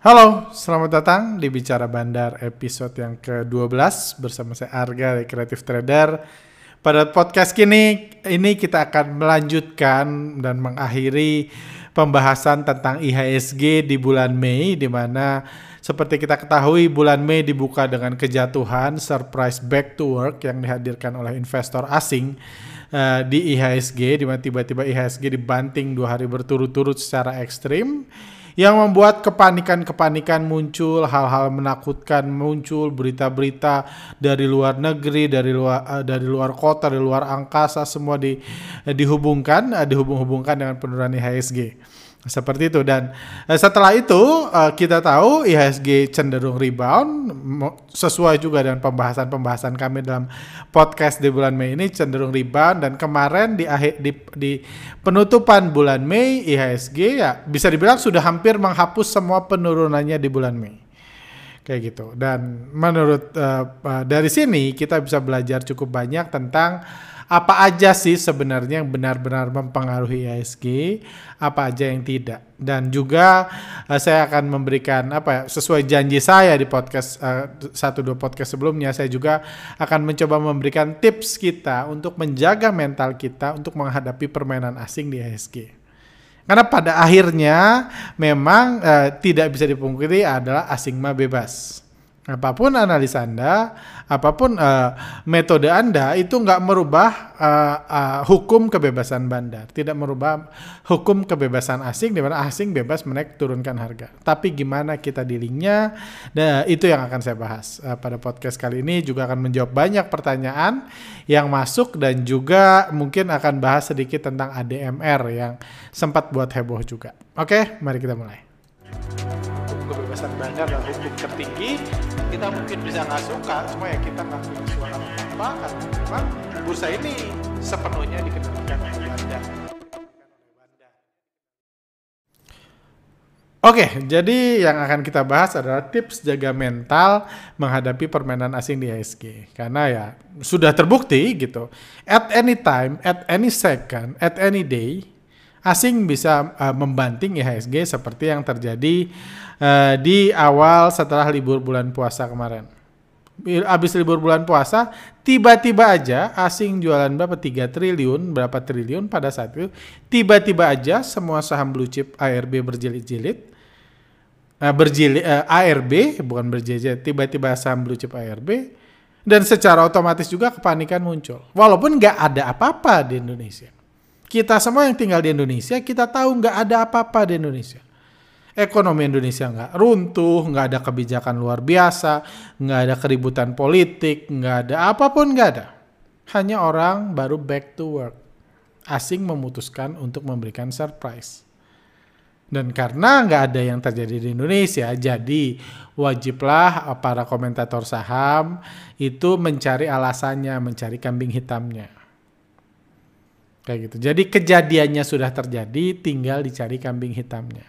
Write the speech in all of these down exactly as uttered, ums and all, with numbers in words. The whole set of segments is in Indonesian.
Halo, selamat datang di Bicara Bandar episode yang ke dua belas bersama saya Arga dari Creative Trader. Pada podcast kini, ini kita akan melanjutkan dan mengakhiri pembahasan tentang I H S G di bulan Mei, di mana seperti kita ketahui bulan Mei dibuka dengan kejatuhan surprise back to work yang dihadirkan oleh investor asing uh, di I H S G, di mana tiba-tiba I H S G dibanting dua hari berturut-turut secara ekstrim, yang membuat kepanikan-kepanikan muncul, hal-hal menakutkan muncul, berita-berita dari luar negeri, dari luar uh, dari luar kota, dari luar angkasa, semua di, uh, dihubungkan, uh, dihubung-hubungkan dengan penurunan I H S G. Seperti itu, dan uh, setelah itu uh, kita tahu I H S G cenderung rebound, sesuai juga dengan pembahasan-pembahasan kami dalam podcast di bulan Mei ini, cenderung rebound. Dan kemarin di akhir di, di penutupan bulan Mei, I H S G ya bisa dibilang sudah hampir menghapus semua penurunannya di bulan Mei. Kayak gitu. Dan menurut uh, uh, dari sini kita bisa belajar cukup banyak tentang apa aja sih sebenarnya yang benar-benar mempengaruhi I H S G, apa aja yang tidak. Dan juga uh, saya akan memberikan apa ya, sesuai janji saya di podcast uh, satu dua podcast sebelumnya, saya juga akan mencoba memberikan tips kita untuk menjaga mental kita untuk menghadapi permainan asing di I H S G. Karena pada akhirnya memang uh, tidak bisa dipungkiri adalah asing mah bebas. Apapun analisa Anda, apapun uh, metode Anda, itu nggak merubah uh, uh, hukum kebebasan bandar, tidak merubah hukum kebebasan asing, di mana asing bebas menaik turunkan harga. Tapi gimana kita dealingnya, nah, itu yang akan saya bahas uh, pada podcast kali ini. Juga akan menjawab banyak pertanyaan yang masuk dan juga mungkin akan bahas sedikit tentang A D M R yang sempat buat heboh juga. Oke, mari kita mulai. Kebebasan bandar dan hukum tertinggi, kita mungkin bisa nggak suka, cuma ya kita nggak punya suara apa, karena memang bursa ini sepenuhnya dikendalikan oleh bandar. Oke, jadi yang akan kita bahas adalah tips jaga mental menghadapi permainan asing di I H S G. Karena ya sudah terbukti gitu, at any time, at any second, at any day, asing bisa uh, membanting I H S G seperti yang terjadi uh, di awal setelah libur bulan puasa kemarin. Abis libur bulan puasa, tiba-tiba aja asing jualan berapa? tiga triliun, berapa triliun pada saat itu. Tiba-tiba aja semua saham blue chip A R B berjilid-jilid. Uh, berjilid uh, A R B, bukan berjilid, tiba-tiba saham blue chip A R B. Dan secara otomatis juga kepanikan muncul. Walaupun nggak ada apa-apa di Indonesia. Kita semua yang tinggal di Indonesia, kita tahu nggak ada apa-apa di Indonesia. Ekonomi Indonesia nggak runtuh, nggak ada kebijakan luar biasa, nggak ada keributan politik, nggak ada apapun, nggak ada. Hanya orang baru back to work. Asing memutuskan untuk memberikan surprise. Dan karena nggak ada yang terjadi di Indonesia, jadi wajiblah para komentator saham itu mencari alasannya, mencari kambing hitamnya. Kayak gitu. Jadi kejadiannya sudah terjadi, tinggal dicari kambing hitamnya.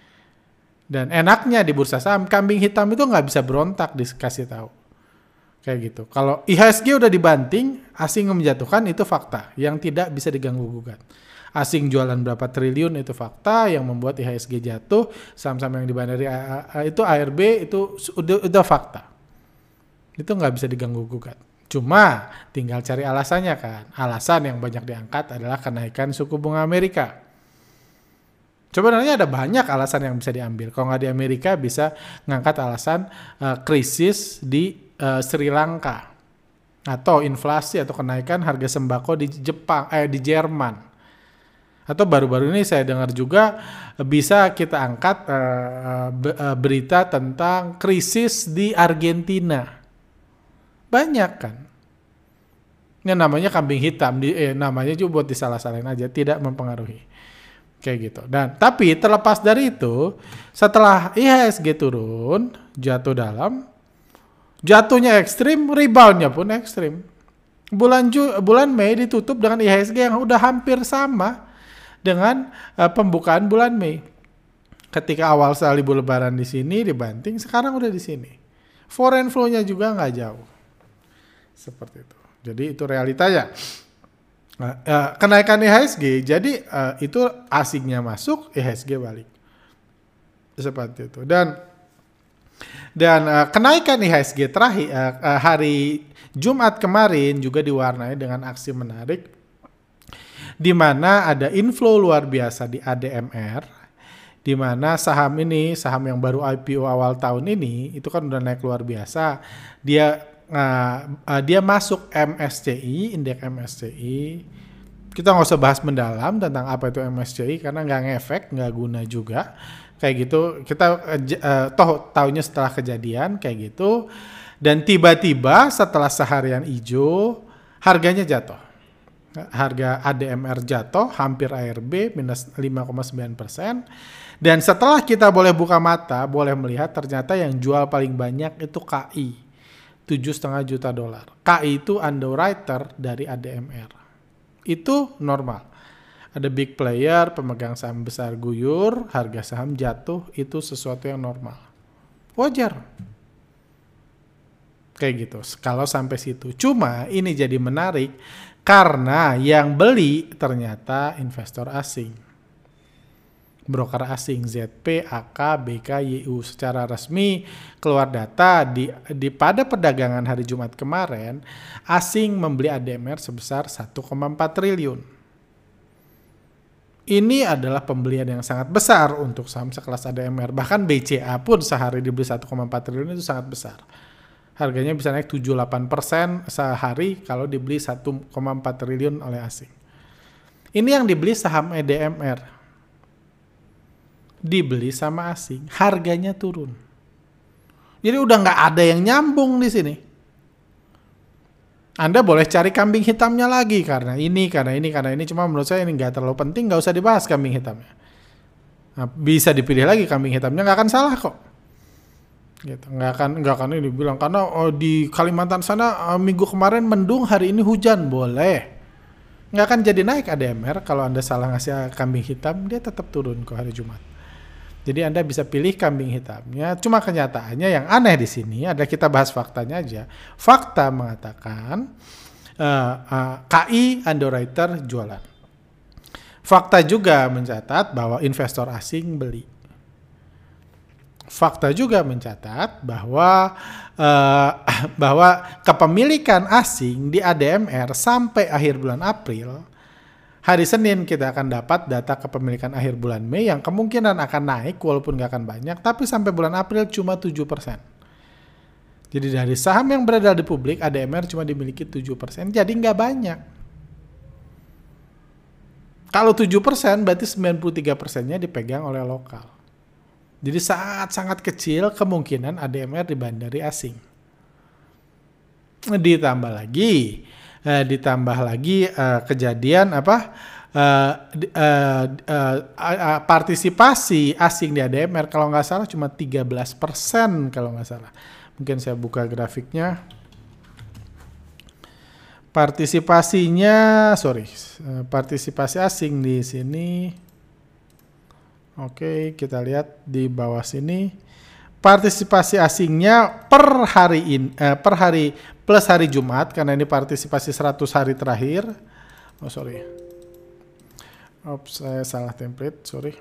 Dan enaknya di bursa saham, kambing hitam itu nggak bisa berontak dikasih tahu. Kayak gitu. Kalau I H S G udah dibanting, asing menjatuhkan, itu fakta yang tidak bisa diganggu gugat. Asing jualan berapa triliun, itu fakta yang membuat I H S G jatuh. Saham-saham yang dibandari itu A R B itu udah, udah fakta. Itu nggak bisa diganggu gugat. Cuma tinggal cari alasannya kan. Alasan yang banyak diangkat adalah kenaikan suku bunga Amerika. Sebenarnya ada banyak alasan yang bisa diambil. Kalau nggak di Amerika bisa ngangkat alasan uh, krisis di uh, Sri Lanka. Atau inflasi atau kenaikan harga sembako di Jepang, eh di Jerman. Atau baru-baru ini saya dengar juga bisa kita angkat uh, uh, berita tentang krisis di Argentina. Banyak kan. Ini namanya kambing hitam, di, eh, namanya juga buat disalah-salahin aja, tidak mempengaruhi. Kayak gitu. Dan tapi terlepas dari itu, setelah I H S G turun, jatuh dalam, jatuhnya ekstrim, reboundnya pun ekstrim. Bulan Ju, bulan Mei ditutup dengan I H S G yang udah hampir sama dengan uh, pembukaan bulan Mei. Ketika awal sekali libur lebaran di sini dibanting, sekarang udah di sini. Foreign flow-nya juga nggak jauh. Seperti itu. Jadi itu realitanya. Nah, uh, kenaikan I H S G, jadi uh, itu asingnya masuk, I H S G balik. Seperti itu. Dan Dan uh, kenaikan I H S G terakhir uh, uh, hari Jumat kemarin juga diwarnai dengan aksi menarik di mana ada inflow luar biasa di A D M R, di mana saham ini, saham yang baru I P O awal tahun ini, itu kan udah naik luar biasa. Dia uh, uh, dia masuk M S C I, indeks M S C I. Kita nggak usah bahas mendalam tentang apa itu M S C I karena nggak ngefek, nggak guna juga. Kayak gitu, kita uh, toh tahunya setelah kejadian kayak gitu. Dan tiba-tiba setelah seharian hijau, harganya jatuh. Harga A D M R jatuh, hampir A R B, minus lima koma sembilan persen. Dan setelah kita boleh buka mata, boleh melihat ternyata yang jual paling banyak itu K I. tujuh koma lima juta dolar. K I itu underwriter dari A D M R. Itu normal. Ada big player, pemegang saham besar guyur, harga saham jatuh, itu sesuatu yang normal. Wajar. Kayak gitu, kalau sampai situ. Cuma ini jadi menarik karena yang beli ternyata investor asing. Broker asing, Z P, A K, B K, Y U. Secara resmi keluar data di, di pada perdagangan hari Jumat kemarin, asing membeli A D M R sebesar satu koma empat triliun. Ini adalah pembelian yang sangat besar untuk saham sekelas A D M R. Bahkan B C A pun sehari dibeli satu koma empat triliun itu sangat besar. Harganya bisa naik tujuh sampai delapan persen sehari kalau dibeli satu koma empat triliun oleh asing. Ini yang dibeli saham A D M R. Dibeli sama asing, harganya turun. Jadi udah nggak ada yang nyambung di sini. Anda boleh cari kambing hitamnya lagi karena ini, karena ini, karena ini. Cuma menurut saya ini nggak terlalu penting, nggak usah dibahas kambing hitamnya. Nah, bisa dipilih lagi kambing hitamnya, nggak akan salah kok. Gitu. Nggak akan nggak akan ini bilang karena oh, di Kalimantan sana uh, minggu kemarin mendung, hari ini hujan, boleh. Nggak akan jadi naik A D M R kalau Anda salah ngasih kambing hitam, dia tetap turun ke hari Jumat. Jadi Anda bisa pilih kambing hitamnya. Cuma kenyataannya yang aneh di sini adalah kita bahas faktanya aja. Fakta mengatakan uh, uh, K I underwriter jualan. Fakta juga mencatat bahwa investor asing beli. Fakta juga mencatat bahwa uh, bahwa kepemilikan asing di A D M R sampai akhir bulan April, hari Senin kita akan dapat data kepemilikan akhir bulan Mei yang kemungkinan akan naik walaupun nggak akan banyak, tapi sampai bulan April cuma tujuh persen. Jadi dari saham yang beredar di publik, A D M R cuma dimiliki tujuh persen, jadi nggak banyak. Kalau tujuh persen berarti sembilan puluh tiga persennya dipegang oleh lokal. Jadi sangat-sangat kecil kemungkinan A D M R dibandari asing. Ditambah lagi, eh, ditambah lagi eh, kejadian apa? Eh, eh, eh, eh, partisipasi asing di A D M R kalau nggak salah cuma tiga belas persen kalau nggak salah. Mungkin saya buka grafiknya. Partisipasinya, sorry, partisipasi asing di sini. Oke, kita lihat di bawah sini. Partisipasi asingnya per hari in, eh, per hari plus hari Jumat karena ini partisipasi seratus hari terakhir. Oh, sorry. Ops, saya salah template, sorry.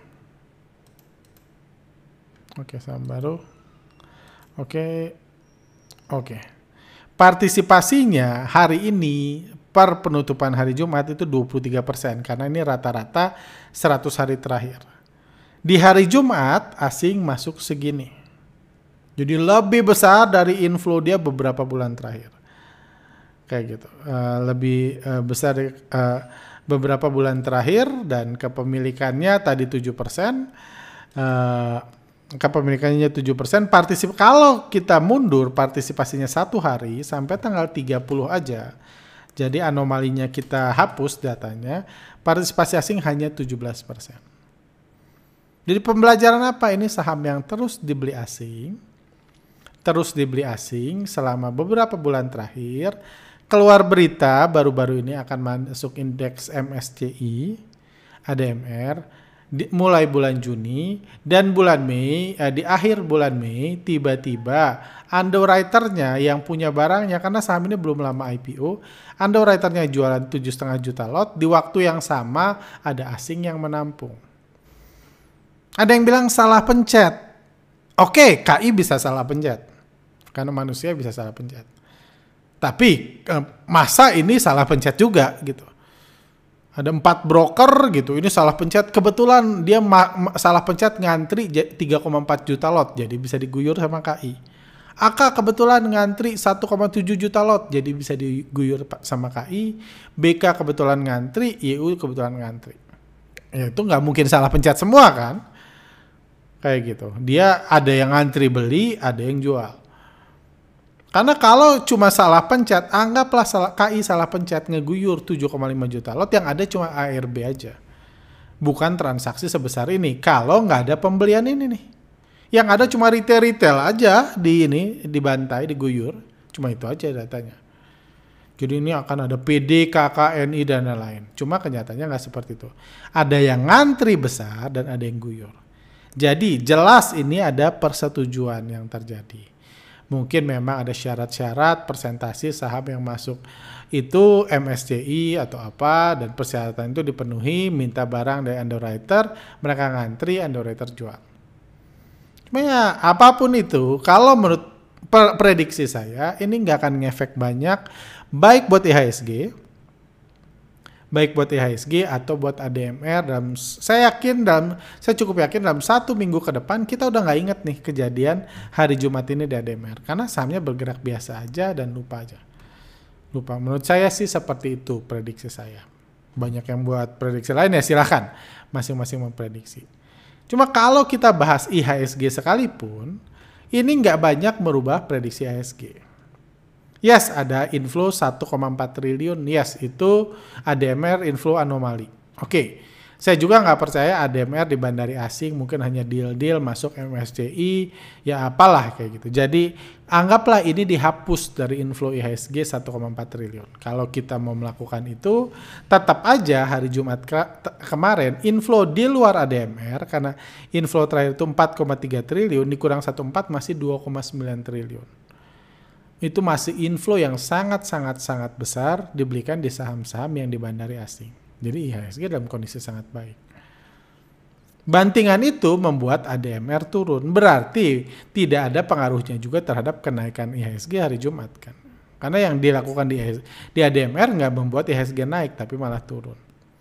Oke, saham baru. Oke. Oke. Partisipasinya hari ini per penutupan hari Jumat itu dua puluh tiga persen karena ini rata-rata seratus hari terakhir. Di hari Jumat, asing masuk segini. Jadi lebih besar dari inflow dia beberapa bulan terakhir. Kayak gitu. Uh, lebih uh, besar dari uh, beberapa bulan terakhir dan kepemilikannya tadi tujuh persen. Uh, kepemilikannya tujuh persen. Partisip kalau kita mundur partisipasinya satu hari sampai tanggal tiga puluh aja. Jadi anomalinya kita hapus datanya. Partisipasi asing hanya tujuh belas persen. Jadi pembelajaran apa? Ini saham yang terus dibeli asing, terus dibeli asing selama beberapa bulan terakhir. Keluar berita baru-baru ini akan masuk indeks M S C I, A D M R, di, mulai bulan Juni dan bulan Mei, eh, di akhir bulan Mei tiba-tiba underwriternya yang punya barangnya karena saham ini belum lama I P O, underwriternya jualan tujuh koma lima juta lot, di waktu yang sama ada asing yang menampung. Ada yang bilang salah pencet. Oke, K I bisa salah pencet. Karena manusia bisa salah pencet. Tapi eh, masa ini salah pencet juga gitu. Ada empat broker gitu, ini salah pencet. Kebetulan dia ma- ma- salah pencet ngantri tiga koma empat juta lot, jadi bisa diguyur sama K I. A K kebetulan ngantri satu koma tujuh juta lot, jadi bisa diguyur sama K I. B K kebetulan ngantri, Y U kebetulan ngantri. Ya itu nggak mungkin salah pencet semua kan? Kayak gitu. Dia ada yang ngantri beli, ada yang jual. Karena kalau cuma salah pencet, anggaplah salah, K I salah pencet ngeguyur tujuh koma lima juta lot, yang ada cuma A R B aja. Bukan transaksi sebesar ini. Kalau nggak ada pembelian ini nih. Yang ada cuma retail-retail aja di ini, dibantai, diguyur. Cuma itu aja datanya. Jadi ini akan ada P D, K K, N I, dan lain-lain. Cuma kenyataannya nggak seperti itu. Ada yang ngantri besar dan ada yang guyur. Jadi jelas ini ada persetujuan yang terjadi. Mungkin memang ada syarat-syarat persentase saham yang masuk itu M S C I atau apa, dan persyaratan itu dipenuhi, minta barang dari underwriter, mereka ngantri, underwriter jual. Cuma ya apapun itu, kalau menurut prediksi saya ini nggak akan ngefek banyak, baik buat I H S G, baik buat I H S G atau buat A D M R. Dalam, saya yakin dalam, saya cukup yakin dalam satu minggu ke depan kita udah nggak inget nih kejadian hari Jumat ini di A D M R, karena sahamnya bergerak biasa aja dan lupa aja. Lupa. Menurut saya sih seperti itu prediksi saya. Banyak yang buat prediksi lain ya silakan, masing-masing memprediksi. Cuma kalau kita bahas I H S G sekalipun, ini nggak banyak merubah prediksi I H S G. Yes, ada inflow satu koma empat triliun. Yes, itu A D M R inflow anomali. Oke, okay. Saya juga nggak percaya A D M R di bandari asing, mungkin hanya deal-deal masuk M S C I, ya apalah kayak gitu. Jadi anggaplah ini dihapus dari inflow I H S G satu koma empat triliun. Kalau kita mau melakukan itu, tetap aja hari Jumat ke- kemarin inflow di luar A D M R, karena inflow terakhir itu empat koma tiga triliun, dikurang satu koma empat masih dua koma sembilan triliun. Itu masih inflow yang sangat-sangat-sangat besar dibelikan di saham-saham yang di bandari asing. Jadi I H S G dalam kondisi sangat baik. Bantingan itu membuat A D M R turun. Berarti tidak ada pengaruhnya juga terhadap kenaikan I H S G hari Jumat kan. Karena yang dilakukan di, di A D M R nggak membuat I H S G naik, tapi malah turun.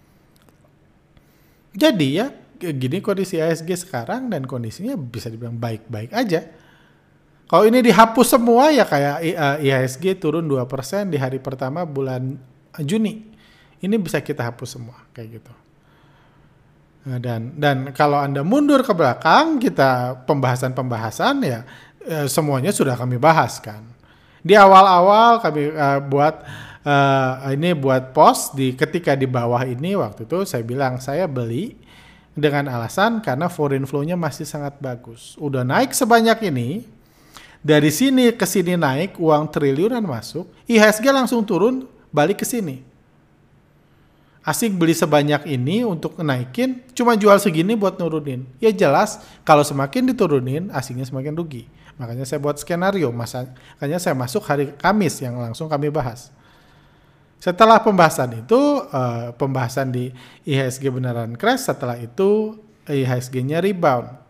Jadi ya gini kondisi I H S G sekarang, dan kondisinya bisa dibilang baik-baik aja. Kalau ini dihapus semua ya kayak I H S G turun dua persen di hari pertama bulan Juni. Ini bisa kita hapus semua kayak gitu. Nah, dan dan kalau Anda mundur ke belakang, kita pembahasan-pembahasan ya eh, semuanya sudah kami bahas kan. Di awal-awal kami uh, buat uh, ini buat post di ketika di bawah ini, waktu itu saya bilang saya beli dengan alasan karena foreign flow-nya masih sangat bagus. Udah naik sebanyak ini, dari sini ke sini naik, uang triliunan masuk, I H S G langsung turun balik ke sini. Asing beli sebanyak ini untuk naikin, cuma jual segini buat nurunin. Ya jelas, kalau semakin diturunin, asingnya semakin rugi. Makanya saya buat skenario, makanya saya masuk hari Kamis yang langsung kami bahas. Setelah pembahasan itu, uh, pembahasan di I H S G beneran crash, setelah itu I H S G-nya rebound.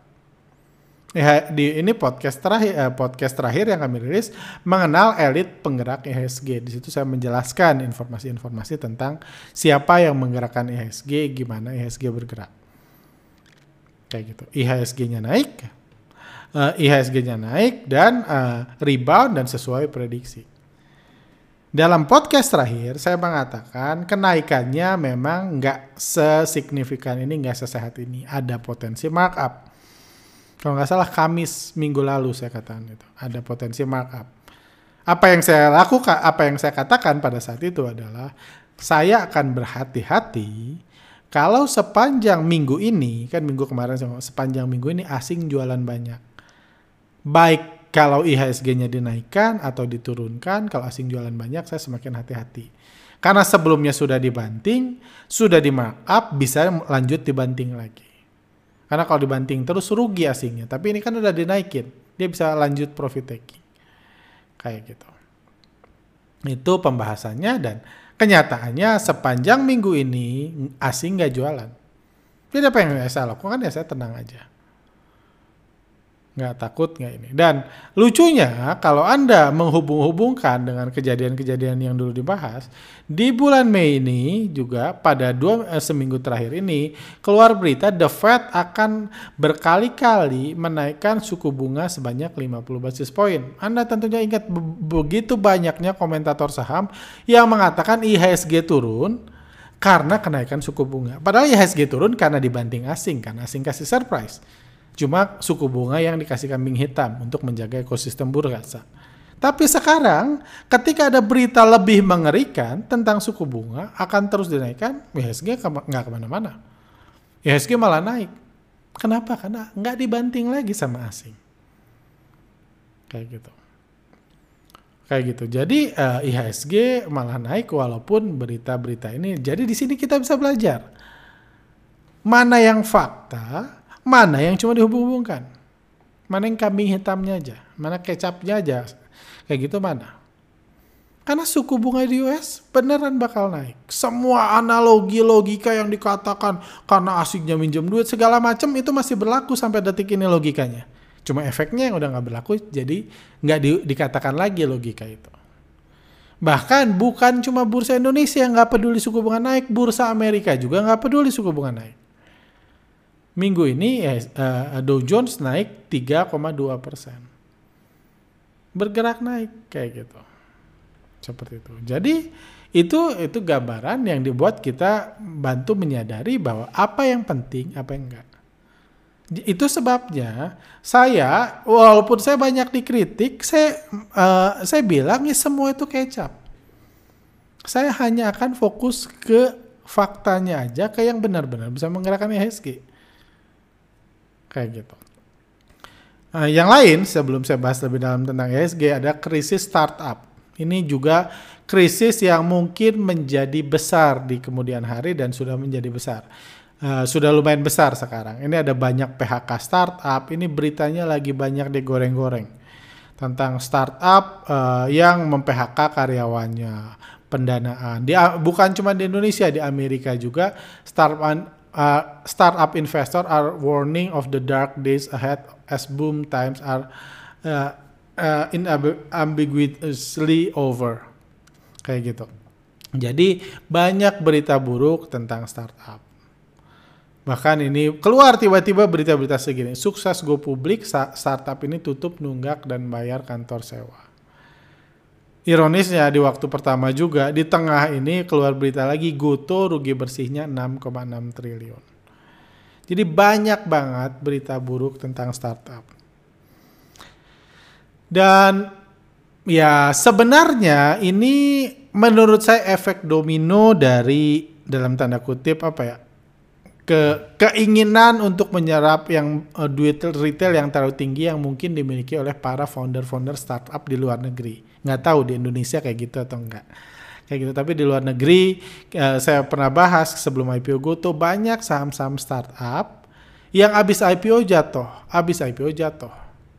Di ini podcast terakhir eh, podcast terakhir yang kami rilis mengenal elit penggerak I H S G. Di situ saya menjelaskan informasi-informasi tentang siapa yang menggerakkan I H S G, gimana I H S G bergerak. Kayak gitu. I H S G-nya naik, uh, I H S G-nya naik dan uh, rebound dan sesuai prediksi. Dalam podcast terakhir saya mengatakan kenaikannya memang nggak sesignifikan ini, nggak sesehat ini. Ada potensi markup. Kalau nggak salah Kamis minggu lalu saya katakan itu ada potensi markup. Apa yang saya lakukan, apa yang saya katakan pada saat itu adalah saya akan berhati-hati kalau sepanjang minggu ini, kan minggu kemarin sepanjang minggu ini asing jualan banyak. Baik kalau I H S G-nya dinaikkan atau diturunkan, kalau asing jualan banyak saya semakin hati-hati. Karena sebelumnya sudah dibanting, sudah di markup, bisa lanjut dibanting lagi. Karena kalau dibanting terus rugi asingnya. Tapi ini kan udah dinaikin. Dia bisa lanjut profit taking. Kayak gitu. Itu pembahasannya, dan kenyataannya sepanjang minggu ini asing gak jualan. Jadi apa yang saya lakukan ya saya tenang aja. nggak takut, nggak ini. Dan lucunya kalau Anda menghubung-hubungkan dengan kejadian-kejadian yang dulu dibahas, di bulan Mei ini juga pada dua eh, seminggu terakhir ini keluar berita The Fed akan berkali-kali menaikkan suku bunga sebanyak lima puluh basis point. Anda tentunya ingat be- begitu banyaknya komentator saham yang mengatakan I H S G turun karena kenaikan suku bunga. Padahal I H S G turun karena dibanting asing, kan asing kasih surprise. Cuma suku bunga yang dikasih kambing hitam untuk menjaga ekosistem bursa. Tapi sekarang ketika ada berita lebih mengerikan tentang suku bunga akan terus dinaikkan, I H S G nggak kemana-mana. I H S G malah naik. Kenapa? Karena nggak dibanting lagi sama asing. Kayak gitu. Kayak gitu. Jadi uh, I H S G malah naik walaupun berita-berita ini. Jadi di sini kita bisa belajar mana yang fakta, mana yang cuma dihubung-hubungkan, mana yang kambing hitamnya aja, mana kecapnya aja, kayak gitu mana. Karena suku bunga di U S beneran bakal naik. Semua analogi logika yang dikatakan karena asiknya minjem duit segala macam itu masih berlaku sampai detik ini logikanya. Cuma efeknya yang udah nggak berlaku, jadi nggak di, dikatakan lagi logika itu. Bahkan bukan cuma bursa Indonesia yang nggak peduli suku bunga naik, bursa Amerika juga nggak peduli suku bunga naik. Minggu ini uh, Dow Jones naik tiga koma dua persen. Bergerak naik kayak gitu. Seperti itu. Jadi itu itu gambaran yang dibuat kita bantu menyadari bahwa apa yang penting, apa yang enggak. Itu sebabnya saya walaupun saya banyak dikritik, saya uh, saya bilang ya semua itu kecap. Saya hanya akan fokus ke faktanya aja, ke yang benar-benar bisa menggerakkan I H S G. Kayak gitu. Nah, yang lain sebelum saya bahas lebih dalam tentang I H S G ada krisis startup. Ini juga krisis yang mungkin menjadi besar di kemudian hari dan sudah menjadi besar. Uh, sudah lumayan besar sekarang. Ini ada banyak P H K startup. Ini beritanya lagi banyak digoreng-goreng tentang startup uh, yang mem-P H K karyawannya, pendanaan. Di, bukan cuma di Indonesia, di Amerika juga startup Uh, startup investor are warning of the dark days ahead as boom times are uh, uh, inambiguously over. Kayak gitu. Jadi banyak berita buruk tentang startup. Bahkan ini keluar tiba-tiba berita-berita segini. Sukses go publik, startup ini tutup nunggak dan bayar kantor sewa. Ironisnya di waktu pertama juga di tengah ini keluar berita lagi Goto rugi bersihnya enam koma enam triliun. Jadi banyak banget berita buruk tentang startup. Dan ya sebenarnya ini menurut saya efek domino dari dalam tanda kutip apa ya? Ke keinginan untuk menyerap yang uh, duit retail yang terlalu tinggi yang mungkin dimiliki oleh para founder-founder startup di luar negeri. Nggak tahu di Indonesia kayak gitu atau enggak. Kayak gitu, tapi di luar negeri uh, saya pernah bahas sebelum I P O Goto banyak saham-saham startup yang abis I P O jatuh, abis I P O jatuh.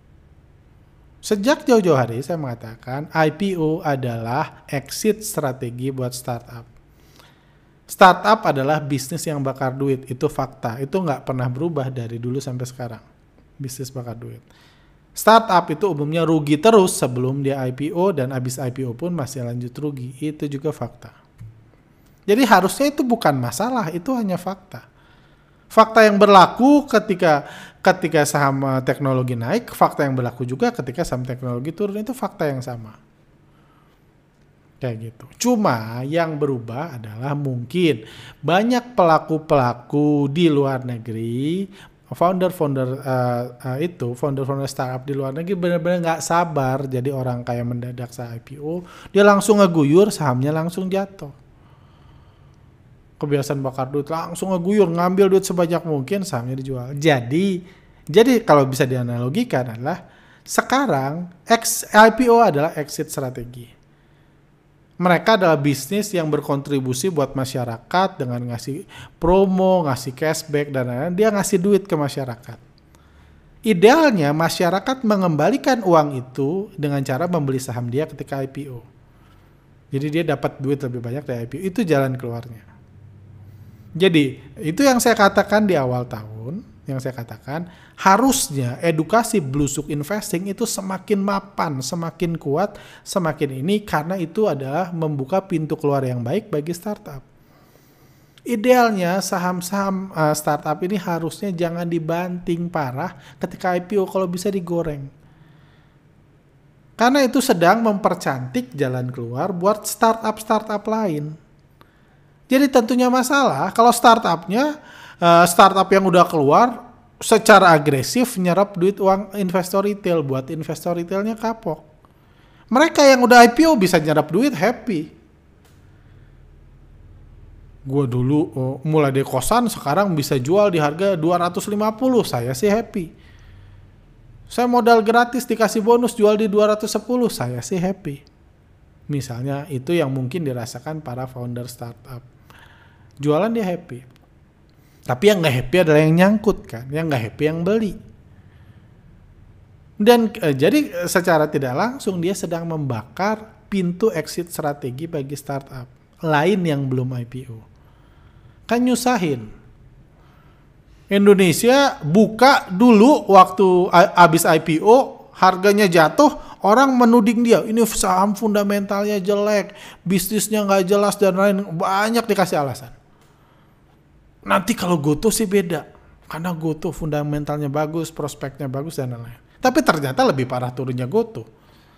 Sejak jauh-jauh hari saya mengatakan I P O adalah exit strategi buat startup. Startup adalah bisnis yang bakar duit, itu fakta. Itu nggak pernah berubah dari dulu sampai sekarang. Bisnis bakar duit. Startup itu umumnya rugi terus sebelum dia I P O dan abis I P O pun masih lanjut rugi. Itu juga fakta. Jadi harusnya itu bukan masalah, itu hanya fakta. Fakta yang berlaku ketika ketika saham teknologi naik, fakta yang berlaku juga ketika saham teknologi turun, itu fakta yang sama. Kayak gitu. Cuma yang berubah adalah mungkin banyak pelaku-pelaku di luar negeri, founder-founder uh, uh, itu, founder-founder startup di luar negeri benar-benar nggak sabar jadi orang kaya mendadak saat I P O, dia langsung ngeguyur, sahamnya langsung jatuh. Kebiasaan bakar duit, langsung ngeguyur, ngambil duit sebanyak mungkin, sahamnya dijual. Jadi, jadi kalau bisa dianalogikan adalah sekarang I P O adalah exit strategi. Mereka adalah bisnis yang berkontribusi buat masyarakat dengan ngasih promo, ngasih cashback, dan lain-lain. Dia ngasih duit ke masyarakat. Idealnya masyarakat mengembalikan uang itu dengan cara membeli saham dia ketika I P O. Jadi dia dapat duit lebih banyak dari I P O. Itu jalan keluarnya. Jadi itu yang saya katakan di awal tahun. yang saya katakan, harusnya edukasi blusuk investing itu semakin mapan, semakin kuat, semakin ini, karena itu adalah membuka pintu keluar yang baik bagi startup. Idealnya saham-saham uh, startup ini harusnya jangan dibanting parah ketika I P O, kalau bisa digoreng. Karena itu sedang mempercantik jalan keluar buat startup-startup lain. Jadi tentunya masalah kalau startupnya, uh, startup yang udah keluar secara agresif nyerap duit uang investor retail, buat investor retailnya kapok. Mereka yang udah I P O bisa nyerap duit, happy. Gue dulu oh, mulai dari kosan, sekarang bisa jual di harga dua ratus lima puluh, saya sih happy. Saya modal gratis dikasih bonus jual di dua ratus sepuluh, saya sih happy. Misalnya itu yang mungkin dirasakan para founder startup. Jualan dia happy. Tapi yang gak happy adalah yang nyangkut kan, yang gak happy yang beli. Dan eh, jadi secara tidak langsung dia sedang membakar pintu exit strategi bagi startup lain yang belum I P O. Kan nyusahin. Indonesia buka dulu waktu abis I P O, harganya jatuh, orang menuding dia, ini saham fundamentalnya jelek, bisnisnya gak jelas dan lain, banyak dikasih alasan. Nanti kalau Gotoh sih beda, karena Gotoh fundamentalnya bagus, prospeknya bagus dan lain-lain. Tapi ternyata lebih parah turunnya Gotoh.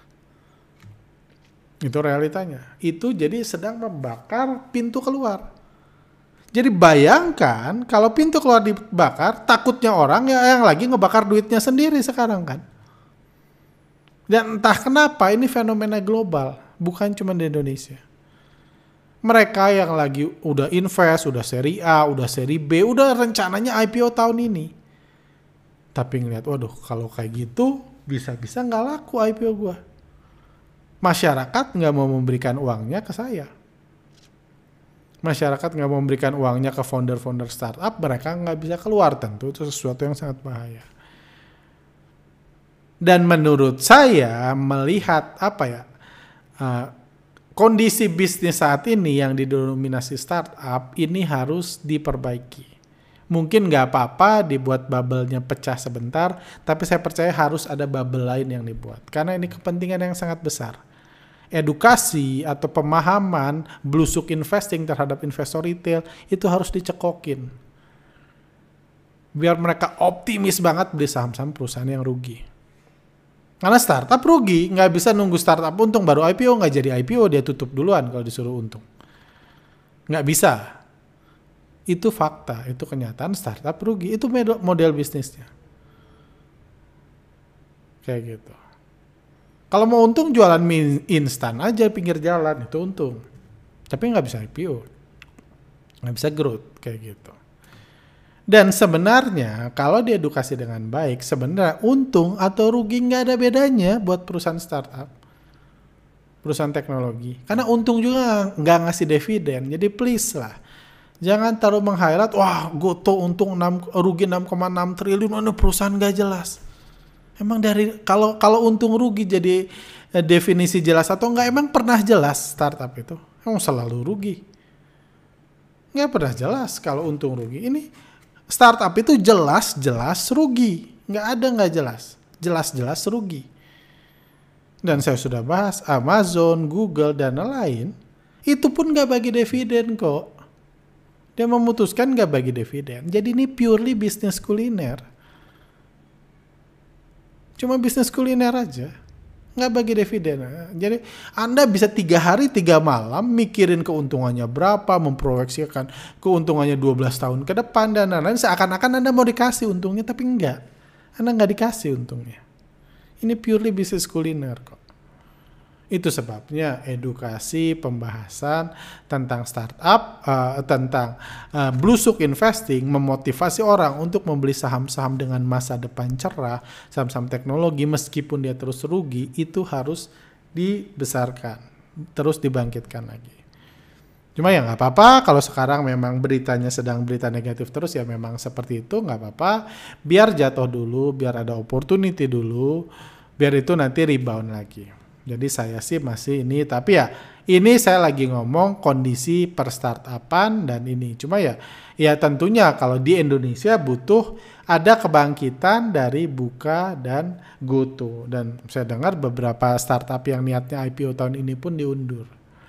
Itu realitanya. Itu jadi sedang membakar pintu keluar. Jadi bayangkan kalau pintu keluar dibakar, takutnya orang ya yang lagi ngebakar duitnya sendiri sekarang kan. Dan entah kenapa ini fenomena global, bukan cuma di Indonesia. Mereka yang lagi udah invest, udah seri A, udah seri B, udah rencananya I P O tahun ini. Tapi ngeliat, waduh kalau kayak gitu bisa-bisa nggak laku I P O gua. Masyarakat nggak mau memberikan uangnya ke saya. Masyarakat nggak mau memberikan uangnya ke founder-founder startup, mereka nggak bisa keluar, tentu itu sesuatu yang sangat bahaya. Dan menurut saya melihat apa ya uh, kondisi bisnis saat ini yang didominasi startup ini harus diperbaiki. Mungkin nggak apa-apa dibuat bubble-nya pecah sebentar, tapi saya percaya harus ada bubble lain yang dibuat karena ini kepentingan yang sangat besar. Edukasi atau pemahaman blusuk investing terhadap investor retail itu harus dicekokin. Biar mereka optimis banget beli saham-saham perusahaan yang rugi. Karena startup rugi, nggak bisa nunggu startup untung baru I P O, nggak jadi I P O dia tutup duluan kalau disuruh untung. Nggak bisa. Itu fakta, itu kenyataan startup rugi, itu model bisnisnya. Kayak gitu. Kalau mau untung jualan mie instan aja pinggir jalan, itu untung. Tapi nggak bisa I P O. Nggak bisa growth, kayak gitu. Dan sebenarnya kalau diedukasi dengan baik, sebenarnya untung atau rugi nggak ada bedanya buat perusahaan startup. Perusahaan teknologi. Karena untung juga nggak ngasih dividen, jadi please lah. Jangan taruh meng-highlight, wah Gotoh untung enam, rugi enam koma enam triliun, mana perusahaan nggak jelas. Emang dari kalau kalau untung rugi jadi eh, definisi jelas atau enggak, emang pernah jelas startup itu? Emang selalu rugi? Enggak pernah jelas kalau untung rugi. Ini startup itu jelas-jelas rugi. Enggak ada enggak jelas. Jelas-jelas rugi. Dan saya sudah bahas Amazon, Google, dan lain-lain. Itu pun enggak bagi dividen kok. Dia memutuskan enggak bagi dividen. Jadi ini purely bisnis kuliner. Cuma bisnis kuliner aja, nggak bagi dividen. Jadi Anda bisa tiga hari tiga malam mikirin keuntungannya berapa, memproyeksikan keuntungannya dua belas tahun ke depan dan lain-lain. Seakan-akan Anda mau dikasih untungnya, tapi enggak. Anda nggak dikasih untungnya. Ini purely bisnis kuliner kok. Itu sebabnya edukasi, pembahasan tentang startup, uh, tentang uh, blusuk investing, memotivasi orang untuk membeli saham-saham dengan masa depan cerah, saham-saham teknologi meskipun dia terus rugi, itu harus dibesarkan, terus dibangkitkan lagi. Cuma ya nggak apa-apa, kalau sekarang memang beritanya sedang berita negatif terus ya memang seperti itu, nggak apa-apa. Biar jatuh dulu, biar ada opportunity dulu, biar itu nanti rebound lagi. Jadi saya sih masih ini, tapi ya ini saya lagi ngomong kondisi per startupan dan ini. Cuma ya, ya tentunya kalau di Indonesia butuh ada kebangkitan dari Buka dan GoTo. Dan saya dengar beberapa startup yang niatnya I P O tahun ini pun diundur.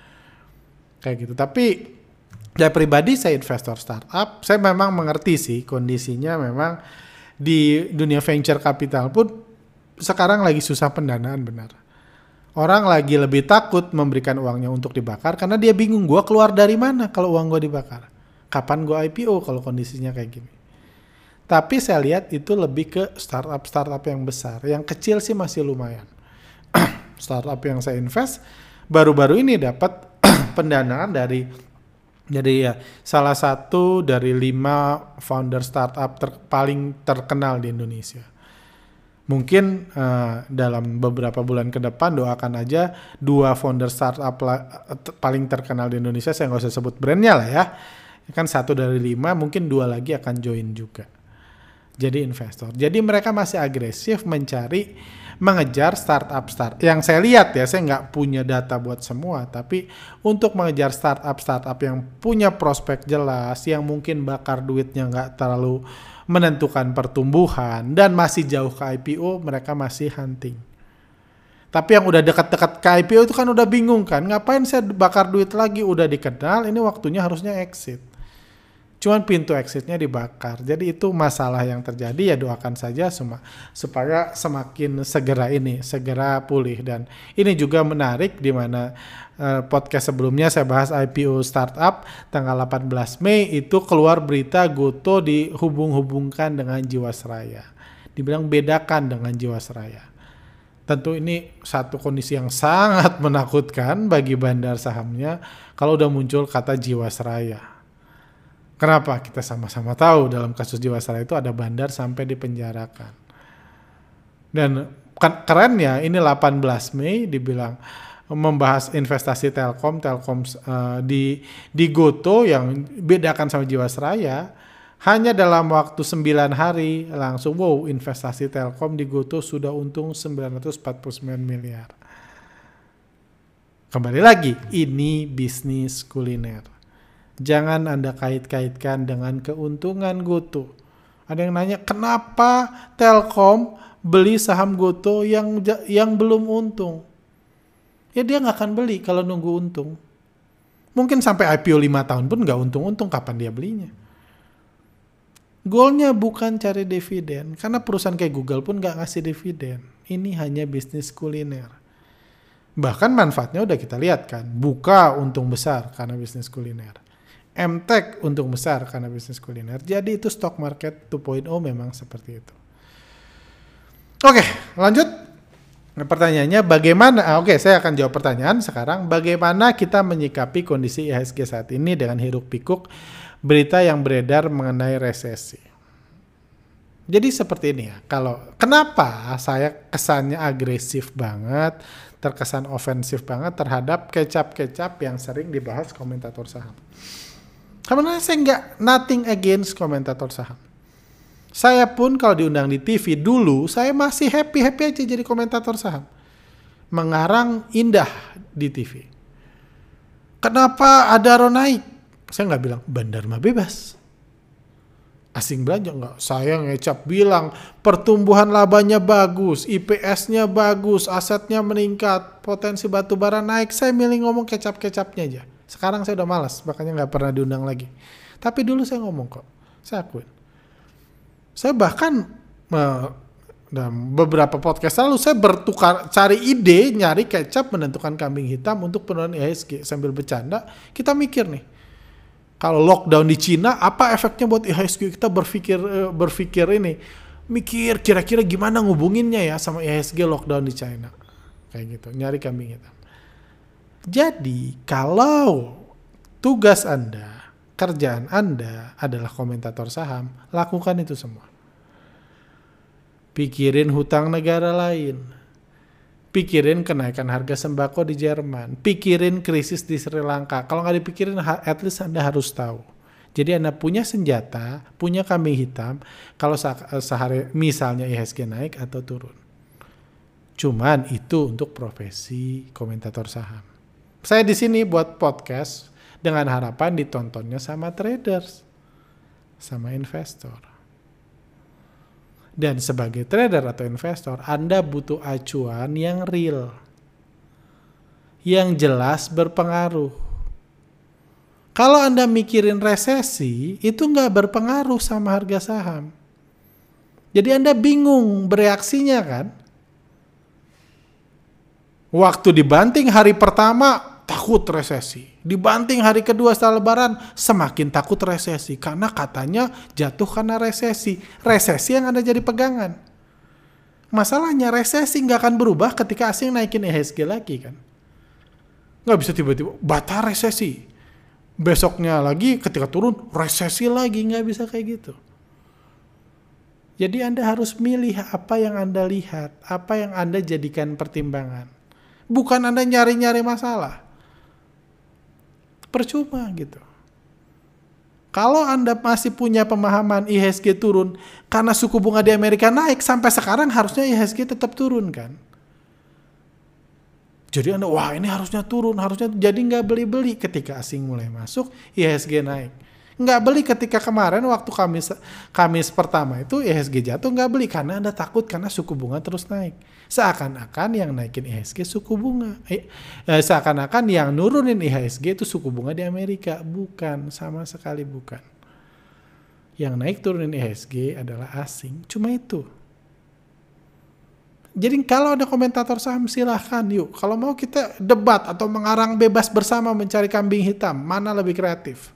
Kayak gitu. Tapi ya pribadi saya investor startup, saya memang mengerti sih kondisinya memang di dunia venture capital pun sekarang lagi susah pendanaan benar. Orang lagi lebih takut memberikan uangnya untuk dibakar karena dia bingung gue keluar dari mana kalau uang gue dibakar. Kapan gue I P O kalau kondisinya kayak gini. Tapi saya lihat itu lebih ke startup-startup yang besar. Yang kecil sih masih lumayan. Startup yang saya invest baru-baru ini dapat pendanaan dari jadi ya salah satu dari lima founder startup ter, paling terkenal di Indonesia. Mungkin uh, dalam beberapa bulan ke depan doakan aja dua founder startup la, t- paling terkenal di Indonesia, saya nggak usah sebut brandnya lah ya. Kan satu dari lima, mungkin dua lagi akan join juga. Jadi investor. Jadi mereka masih agresif mencari, mengejar startup-startup. Yang saya lihat ya, saya nggak punya data buat semua, tapi untuk mengejar startup-startup yang punya prospek jelas, yang mungkin bakar duitnya nggak terlalu menentukan pertumbuhan dan masih jauh ke I P O, mereka masih hunting. Tapi yang udah dekat-dekat ke I P O itu kan udah bingung kan, ngapain saya bakar duit lagi, udah dikenal, ini waktunya harusnya exit. Cuman pintu exitnya dibakar. Jadi itu masalah yang terjadi, ya doakan saja semua supaya semakin segera ini, segera pulih. Dan ini juga menarik di mana uh, podcast sebelumnya saya bahas I P O startup tanggal delapan belas Mei itu keluar berita GoTo dihubung-hubungkan dengan Jiwasraya. Dibilang bedakan dengan Jiwasraya. Tentu ini satu kondisi yang sangat menakutkan bagi bandar sahamnya kalau udah muncul kata Jiwasraya. Kenapa? Kita sama-sama tahu dalam kasus Jiwasraya itu ada bandar sampai dipenjarakan. Dan kan keren ya, ini delapan belas Mei dibilang membahas investasi Telkom, Telkom uh, di di GoTo yang bedakan sama Jiwasraya, hanya dalam waktu sembilan hari langsung wow, investasi Telkom di GoTo sudah untung sembilan ratus empat puluh sembilan miliar. Kembali lagi, ini bisnis kuliner. Jangan Anda kait-kaitkan dengan keuntungan GoTo. Ada yang nanya, kenapa Telkom beli saham GoTo yang yang belum untung? Ya dia nggak akan beli kalau nunggu untung. Mungkin sampai I P O lima tahun pun nggak untung-untung, kapan dia belinya? Goalnya bukan cari dividen, karena perusahaan kayak Google pun nggak ngasih dividen. Ini hanya bisnis kuliner. Bahkan manfaatnya udah kita lihat kan, Buka untung besar karena bisnis kuliner. M-Tech untung besar karena bisnis kuliner. Jadi itu stock market dua titik nol memang seperti itu. Oke, lanjut. Pertanyaannya bagaimana? Oke, saya akan jawab pertanyaan sekarang. Bagaimana kita menyikapi kondisi I H S G saat ini dengan hiruk pikuk berita yang beredar mengenai resesi? Jadi seperti ini ya. Kalau kenapa saya kesannya agresif banget, terkesan ofensif banget terhadap kecap-kecap yang sering dibahas komentator saham? Sebenarnya saya nggak nothing against komentator saham. Saya pun kalau diundang di T V dulu, saya masih happy-happy aja jadi komentator saham. Mengarang indah di T V. Kenapa Adaro naik? Saya nggak bilang, bandar mah bebas. Asing belanja nggak? Saya ngecap bilang, pertumbuhan labanya bagus, I P S-nya bagus, asetnya meningkat, potensi batu bara naik. Saya milih ngomong kecap-kecapnya aja. Sekarang saya udah malas, makanya nggak pernah diundang lagi. Tapi dulu saya ngomong kok, saya akuin. Saya bahkan uh, dalam beberapa podcast lalu saya bertukar, cari ide, nyari kecap menentukan kambing hitam untuk penurunan I H S G. Sambil bercanda, kita mikir nih, kalau lockdown di Cina, apa efeknya buat I H S G? Kita berpikir uh, berpikir ini, mikir kira-kira gimana ngubunginnya ya sama I H S G lockdown di China. Kayak gitu, nyari kambing hitam. Jadi kalau tugas Anda, kerjaan Anda adalah komentator saham, lakukan itu semua. Pikirin hutang negara lain. Pikirin kenaikan harga sembako di Jerman. Pikirin krisis di Sri Lanka. Kalau nggak dipikirin, at least Anda harus tahu. Jadi Anda punya senjata, punya kambing hitam, kalau sehari misalnya I H S G naik atau turun. Cuman itu untuk profesi komentator saham. Saya di sini buat podcast dengan harapan ditontonnya sama traders, sama investor. Dan sebagai trader atau investor, Anda butuh acuan yang real, yang jelas berpengaruh. Kalau Anda mikirin resesi, itu nggak berpengaruh sama harga saham. Jadi Anda bingung bereaksinya kan? Waktu dibanting hari pertama, takut resesi. Dibanting hari kedua setelah lebaran, semakin takut resesi. Karena katanya jatuh karena resesi. Resesi yang Anda jadi pegangan. Masalahnya resesi nggak akan berubah ketika asing naikin I H S G lagi kan. Nggak bisa tiba-tiba, batal resesi. Besoknya lagi ketika turun, resesi lagi. Nggak bisa kayak gitu. Jadi Anda harus milih apa yang Anda lihat, apa yang Anda jadikan pertimbangan. Bukan Anda nyari-nyari masalah. Percuma gitu. Kalau Anda masih punya pemahaman I H S G turun karena suku bunga di Amerika naik, sampai sekarang harusnya I H S G tetap turun kan. Jadi Anda, wah ini harusnya turun, harusnya jadi nggak beli-beli ketika asing mulai masuk, I H S G naik. Nggak beli ketika kemarin waktu Kamis, Kamis pertama itu I H S G jatuh, nggak beli karena Anda takut karena suku bunga terus naik. Seakan-akan yang naikin I H S G suku bunga. Eh, seakan-akan yang nurunin I H S G itu suku bunga di Amerika. Bukan, sama sekali bukan. Yang naik turunin I H S G adalah asing. Cuma itu. Jadi kalau ada komentator saham silahkan yuk. Kalau mau kita debat atau mengarang bebas bersama mencari kambing hitam. Mana lebih kreatif?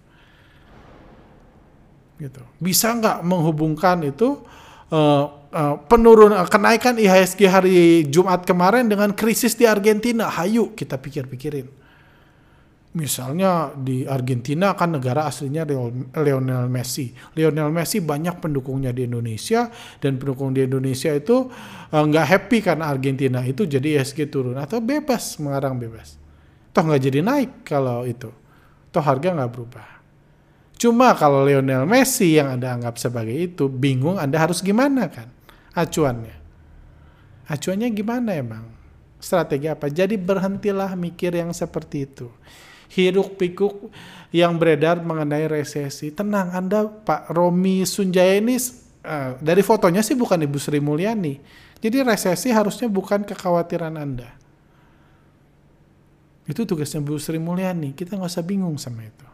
Gitu. Bisa nggak menghubungkan itu uh, uh, penurun uh, kenaikan I H S G hari Jumat kemarin dengan krisis di Argentina? Hayu kita pikir-pikirin. Misalnya di Argentina kan negara aslinya Lionel Messi. Lionel Messi banyak pendukungnya di Indonesia dan pendukung di Indonesia itu uh, nggak happy karena Argentina itu jadi I H S G turun atau bebas mengarang bebas. Toh nggak jadi naik kalau itu. Toh harga nggak berubah. Cuma kalau Lionel Messi yang Anda anggap sebagai itu, bingung Anda harus gimana kan acuannya. Acuannya gimana emang? Strategi apa? Jadi berhentilah mikir yang seperti itu. Hiruk pikuk yang beredar mengenai resesi. Tenang Anda, Pak Romi Sunjaya ini uh, dari fotonya sih bukan Ibu Sri Mulyani. Jadi resesi harusnya bukan kekhawatiran Anda. Itu tugasnya Ibu Sri Mulyani. Kita nggak usah bingung sama itu.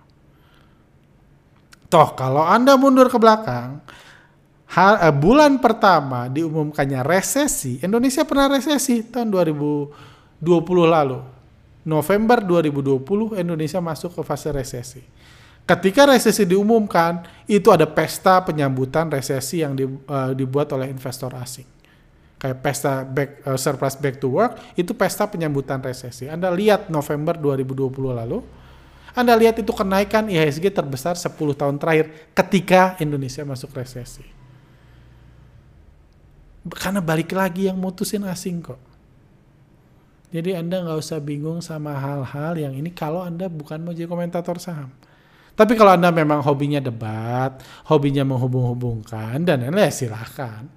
Toh kalau Anda mundur ke belakang, ha, bulan pertama diumumkannya resesi, Indonesia pernah resesi tahun dua ribu dua puluh lalu. November dua ribu dua puluh Indonesia masuk ke fase resesi. Ketika resesi diumumkan, itu ada pesta penyambutan resesi yang di, uh, dibuat oleh investor asing. Kayak pesta back, uh, surplus back to work, itu pesta penyambutan resesi. Anda lihat November dua ribu dua puluh lalu, Anda lihat itu kenaikan I H S G terbesar sepuluh tahun terakhir ketika Indonesia masuk resesi. Karena balik lagi yang mutusin asing kok. Jadi Anda nggak usah bingung sama hal-hal yang ini kalau Anda bukan mau jadi komentator saham. Tapi kalau Anda memang hobinya debat, hobinya menghubung-hubungkan, dan lain-lain silahkan.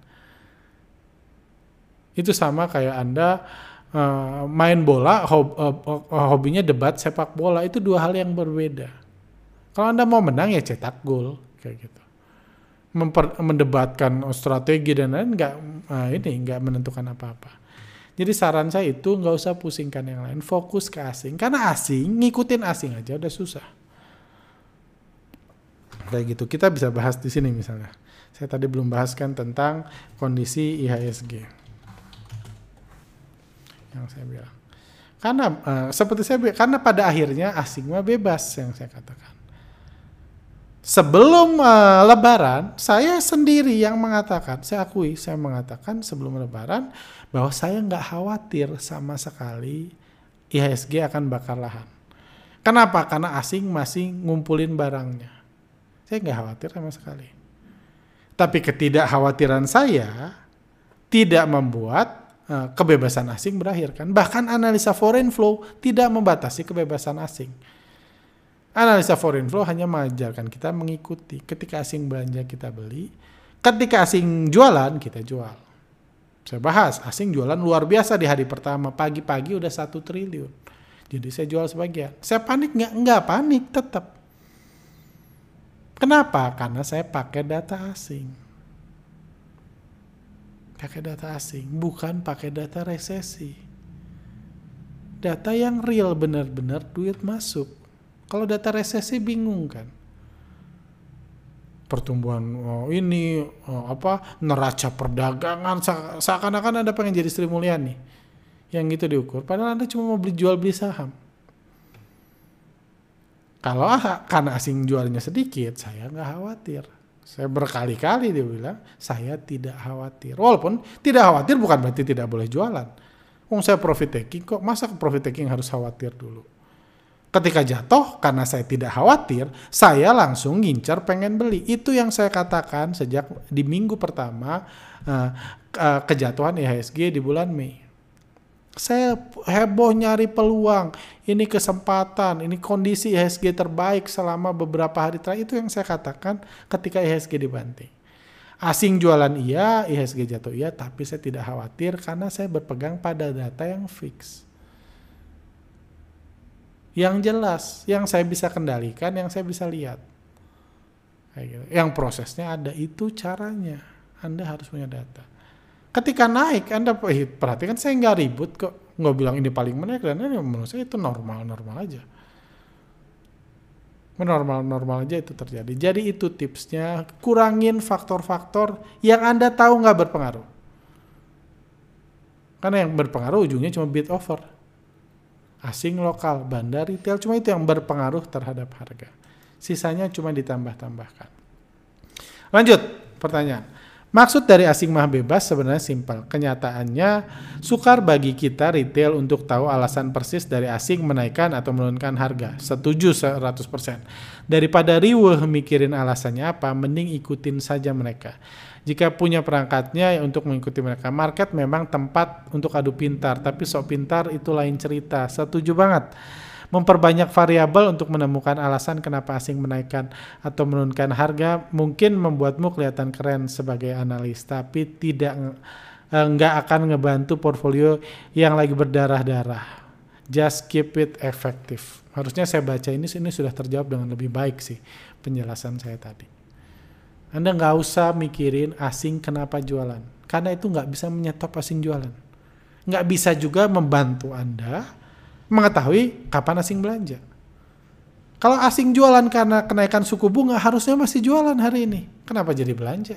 Itu sama kayak Anda Uh, main bola, hob, uh, uh, hobinya debat sepak bola, itu dua hal yang berbeda. Kalau Anda mau menang ya cetak gol kayak gitu. Memper, mendebatkan strategi dan lain nggak uh, ini nggak menentukan apa-apa. Jadi saran saya itu nggak usah pusingkan yang lain, fokus ke asing. Karena asing ngikutin asing aja udah susah. Kayak gitu. Kita bisa bahas di sini misalnya. Saya tadi belum bahaskan tentang kondisi I H S G. Yang saya bilang. Karena uh, seperti saya bilang, karena pada akhirnya asing mah bebas yang saya katakan. Sebelum uh, lebaran, saya sendiri yang mengatakan, saya akui, saya mengatakan sebelum lebaran bahwa saya nggak khawatir sama sekali I H S G akan bakar lahan. Kenapa? Karena asing masih ngumpulin barangnya. Saya nggak khawatir sama sekali. Tapi ketidakkhawatiran saya tidak membuat kebebasan asing berakhir kan. Bahkan analisa foreign flow tidak membatasi kebebasan asing. Analisa foreign flow hanya mengajarkan kita mengikuti. Ketika asing belanja kita beli, ketika asing jualan kita jual. Saya bahas, asing jualan luar biasa di hari pertama. Pagi-pagi udah satu triliun. Jadi saya jual sebagian. Saya panik nggak? Nggak panik, tetap. Kenapa? Karena saya pakai data asing. Pakai data asing, bukan pakai data resesi. Data yang real, benar-benar duit masuk. Kalau data resesi bingung kan? Pertumbuhan oh ini oh apa neraca perdagangan seakan-akan Anda pengen jadi Sri Mulyani yang gitu diukur, padahal Anda cuma mau beli jual beli saham. Kalau ah, karena asing jualnya sedikit, saya nggak khawatir. Saya berkali-kali dia bilang saya tidak khawatir, walaupun tidak khawatir bukan berarti tidak boleh jualan. Wong saya profit taking kok, masa profit taking harus khawatir dulu? Ketika jatuh, karena saya tidak khawatir, saya langsung ngincar pengen beli. Itu yang saya katakan sejak di minggu pertama uh, uh, kejatuhan I H S G di bulan Mei. Saya heboh nyari peluang, ini kesempatan, ini kondisi I H S G terbaik selama beberapa hari terakhir. Itu yang saya katakan ketika I H S G dibanting. Asing jualan iya, I H S G jatuh iya, tapi saya tidak khawatir karena saya berpegang pada data yang fix. Yang jelas, yang saya bisa kendalikan, yang saya bisa lihat. Kayak gitu. Yang prosesnya ada, itu caranya. Anda harus punya data. Ketika naik, Anda perhatikan saya nggak ribut kok. Nggak bilang ini paling menaik, dan ini menurut saya itu normal-normal aja. Normal-normal aja itu terjadi. Jadi itu tipsnya, kurangin faktor-faktor yang Anda tahu nggak berpengaruh. Karena yang berpengaruh ujungnya cuma bid over. Asing, lokal, bandar, retail, cuma itu yang berpengaruh terhadap harga. Sisanya cuma ditambah-tambahkan. Lanjut, pertanyaan. Maksud dari asing mah bebas sebenarnya simpel. Kenyataannya, sukar bagi kita retail untuk tahu alasan persis dari asing menaikkan atau menurunkan harga. Setuju seratus persen. Daripada riweuh mikirin alasannya apa, mending ikutin saja mereka. Jika punya perangkatnya ya untuk mengikuti mereka. Market memang tempat untuk adu pintar, tapi sok pintar itu lain cerita. Setuju banget. Memperbanyak variabel untuk menemukan alasan kenapa asing menaikkan atau menurunkan harga mungkin membuatmu kelihatan keren sebagai analis, tapi tidak enggak akan ngebantu portfolio yang lagi berdarah-darah. Just keep it effective. Harusnya saya baca ini, ini sudah terjawab dengan lebih baik sih penjelasan saya tadi. Anda nggak usah mikirin asing kenapa jualan. Karena itu nggak bisa menyetop asing jualan. Nggak bisa juga membantu Anda mengetahui kapan asing belanja. Kalau asing jualan karena kenaikan suku bunga, harusnya masih jualan hari ini. Kenapa jadi belanja?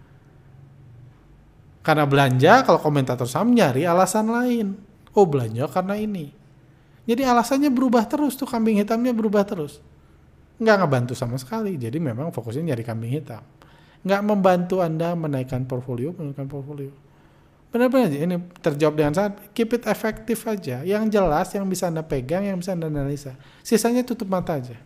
Karena belanja, kalau komentator saham nyari alasan lain. Oh belanja karena ini. Jadi alasannya berubah terus tuh, kambing hitamnya berubah terus. Nggak ngebantu sama sekali. Jadi memang fokusnya nyari kambing hitam. Nggak membantu Anda menaikkan portfolio, menaikkan portfolio. Benar-benar ini terjawab dengan sangat, keep it efektif aja. Yang jelas, yang bisa Anda pegang, yang bisa Anda analisa. Sisanya tutup mata aja.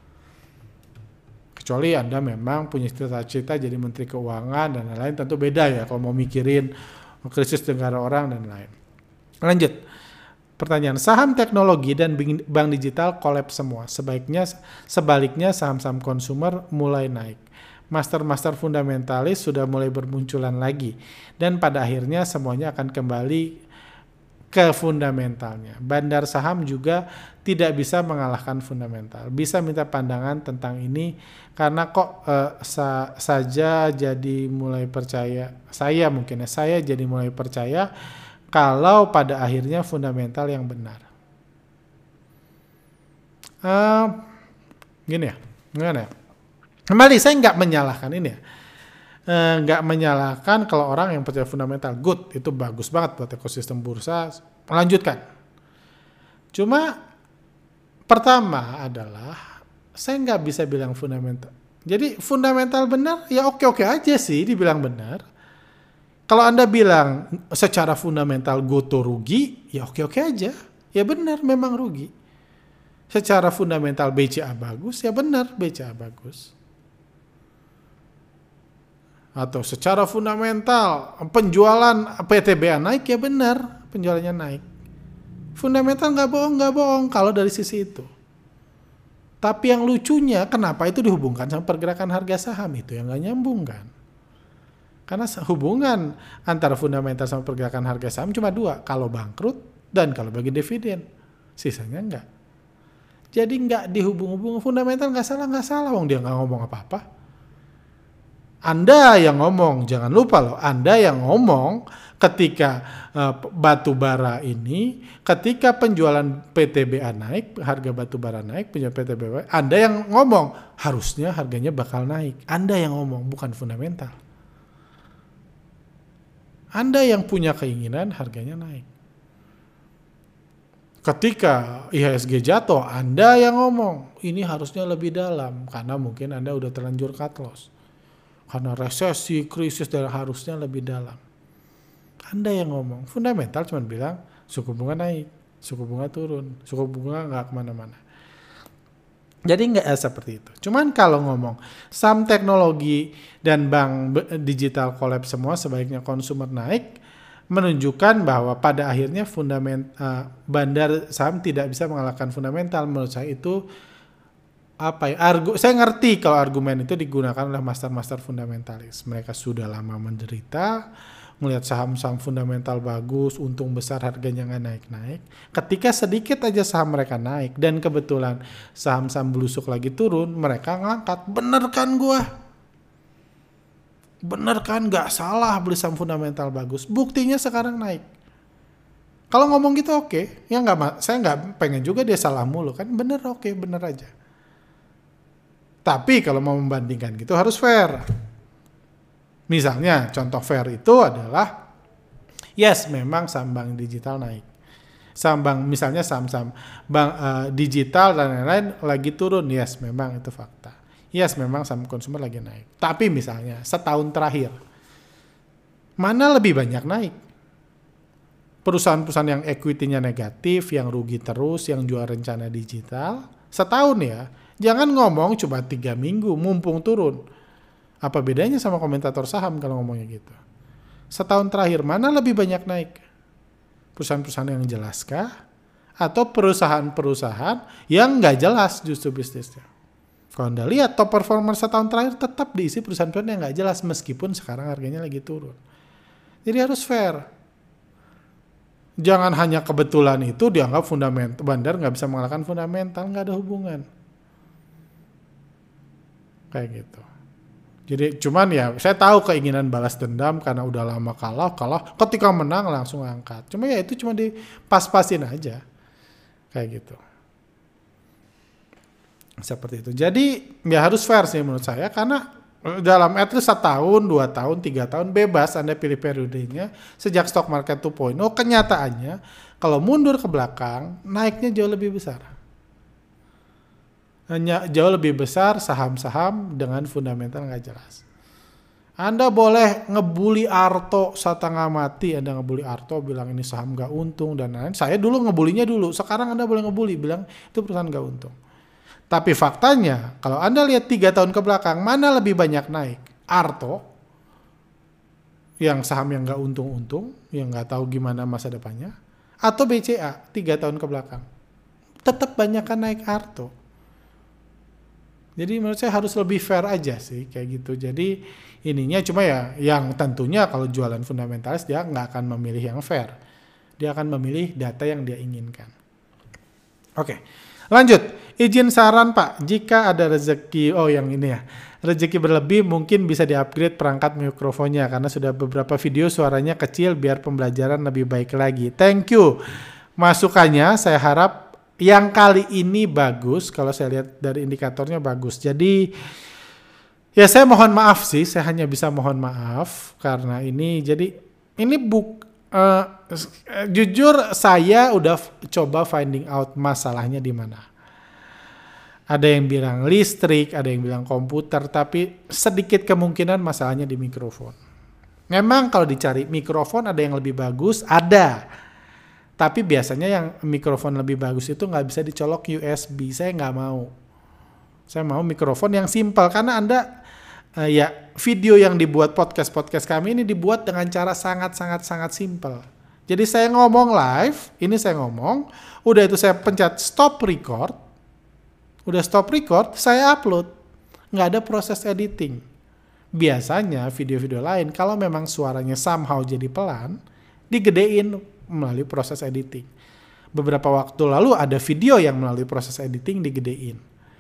Kecuali Anda memang punya cita-cita jadi Menteri Keuangan dan lain-lain, tentu beda ya kalau mau mikirin krisis negara orang dan lain. Lanjut. Pertanyaan, saham teknologi dan bank digital kolaps semua. Sebaiknya sebaliknya saham-saham konsumer mulai naik. Master-master fundamentalis sudah mulai bermunculan lagi. Dan pada akhirnya semuanya akan kembali ke fundamentalnya. Bandar saham juga tidak bisa mengalahkan fundamental. Bisa minta pandangan tentang ini karena kok eh, sa- saja jadi mulai percaya, saya mungkin ya, saya jadi mulai percaya kalau pada akhirnya fundamental yang benar. Uh, gini ya, gimana ya? Kembali saya nggak menyalahkan ini ya, uh, nggak menyalahkan kalau orang yang percaya fundamental, good, itu bagus banget buat ekosistem bursa, melanjutkan. Cuma pertama adalah saya nggak bisa bilang fundamental. Jadi fundamental benar, ya oke-oke aja sih dibilang benar. Kalau Anda bilang secara fundamental Goto rugi, ya oke-oke aja. Ya benar, memang rugi. Secara fundamental B C A bagus, ya benar B C A bagus. Atau secara fundamental penjualan P T B A naik, ya benar penjualannya naik. Fundamental nggak bohong, nggak bohong kalau dari sisi itu. Tapi yang lucunya, kenapa itu dihubungkan sama pergerakan harga saham, itu yang nggak nyambung kan? Karena hubungan antara fundamental sama pergerakan harga saham cuma dua, kalau bangkrut dan kalau bagi dividen. Sisanya enggak. Jadi enggak dihubung-hubung, fundamental nggak salah, nggak salah, wong dia nggak ngomong apa-apa. Anda yang ngomong, jangan lupa loh, Anda yang ngomong ketika uh, batu bara ini, ketika penjualan P T B A naik, harga batu bara naik, penjualan P T B A, Anda yang ngomong, harusnya harganya bakal naik. Anda yang ngomong, bukan fundamental. Anda yang punya keinginan harganya naik. Ketika I H S G jatuh, Anda yang ngomong, ini harusnya lebih dalam, karena mungkin Anda udah terlanjur cut loss. Karena resesi, krisis, dan harusnya lebih dalam. Anda yang ngomong, fundamental cuma bilang, suku bunga naik, suku bunga turun, suku bunga nggak kemana-mana. Jadi nggak eh, seperti itu. Cuman kalau ngomong, saham teknologi dan bank digital collapse semua, sebaiknya konsumer naik, menunjukkan bahwa pada akhirnya fundament uh, bandar saham tidak bisa mengalahkan fundamental. Menurut saya itu apa ya? Argu, saya ngerti kalau argumen itu digunakan oleh master-master fundamentalis. Mereka sudah lama menderita, melihat saham-saham fundamental bagus, untung besar, harganya nggak naik-naik. Ketika sedikit aja saham mereka naik dan kebetulan saham-saham belusuk lagi turun, mereka ngangkat. Bener kan gua? Bener kan, gak salah beli saham fundamental bagus. Buktinya sekarang naik. Kalau ngomong gitu oke, okay. Ya nggak, saya nggak pengen juga dia salah mulu kan. Bener oke, okay, bener aja. Tapi kalau mau membandingkan gitu harus fair. Misalnya contoh fair itu adalah, yes memang saham bank digital naik. Saham bank, misalnya saham-saham bank uh, digital dan lain-lain lagi turun, yes memang itu fakta. Yes, memang saham konsumer lagi naik. Tapi misalnya setahun terakhir, mana lebih banyak naik? Perusahaan-perusahaan yang equity-nya negatif, yang rugi terus, yang jual rencana digital, setahun ya. Jangan ngomong cuma tiga minggu, mumpung turun. Apa bedanya sama komentator saham kalau ngomongnya gitu? Setahun terakhir, mana lebih banyak naik? Perusahaan-perusahaan yang jelaskah? Atau perusahaan-perusahaan yang nggak jelas justru bisnisnya? Kalau Anda lihat top performer setahun terakhir tetap diisi perusahaan-perusahaan yang nggak jelas meskipun sekarang harganya lagi turun. Jadi harus fair. Jangan hanya kebetulan itu dianggap fundamental, bandar nggak bisa mengalahkan fundamental, nggak ada hubungan. Kayak gitu. Jadi cuman ya saya tahu keinginan balas dendam karena udah lama kalah, kalah ketika menang langsung angkat. Cuma ya itu cuma dipas-pasin aja. Kayak gitu. Seperti itu. Jadi ya harus fair sih menurut saya, karena dalam at least setahun, dua tahun, tiga tahun bebas Anda pilih periodenya sejak stock market dua titik nol. Kenyataannya kalau mundur ke belakang naiknya jauh lebih besar. Hanya jauh lebih besar saham-saham dengan fundamental nggak jelas. Anda boleh ngebully Arto setengah mati, Anda ngebully Arto bilang ini saham nggak untung dan lain-lain. Saya dulu ngebulinya dulu, sekarang Anda boleh ngebully bilang itu perusahaan nggak untung. Tapi faktanya, kalau Anda lihat tiga tahun ke belakang, mana lebih banyak naik? Arto, yang saham yang nggak untung-untung, yang nggak tahu gimana masa depannya, atau B C A, tiga tahun ke belakang. Tetap banyakkan naik Arto. Jadi menurut saya harus lebih fair aja sih, kayak gitu. Jadi ininya cuma ya, yang tentunya kalau jualan fundamentalis, dia nggak akan memilih yang fair. Dia akan memilih data yang dia inginkan. Oke. Lanjut, izin saran Pak, jika ada rezeki, oh yang ini ya, rezeki berlebih mungkin bisa di-upgrade perangkat mikrofonnya karena sudah beberapa video suaranya kecil biar pembelajaran lebih baik lagi. Thank you. Masukannya saya harap yang kali ini bagus, kalau saya lihat dari indikatornya bagus. Jadi ya saya mohon maaf sih, saya hanya bisa mohon maaf karena ini jadi ini buk Uh, jujur saya udah f- coba finding out masalahnya di mana. Ada yang bilang listrik, ada yang bilang komputer, tapi sedikit kemungkinan masalahnya di mikrofon. Memang kalau dicari mikrofon ada yang lebih bagus, ada. Tapi biasanya yang mikrofon lebih bagus itu nggak bisa dicolok U S B. Saya nggak mau. Saya mau mikrofon yang simpel karena Anda Uh, ya video yang dibuat podcast-podcast kami ini dibuat dengan cara sangat-sangat-sangat simple. Jadi saya ngomong live, ini saya ngomong, udah itu saya pencet stop record, udah stop record, saya upload. Nggak ada proses editing. Biasanya video-video lain kalau memang suaranya somehow jadi pelan, digedein melalui proses editing. Beberapa waktu lalu ada video yang melalui proses editing digedein.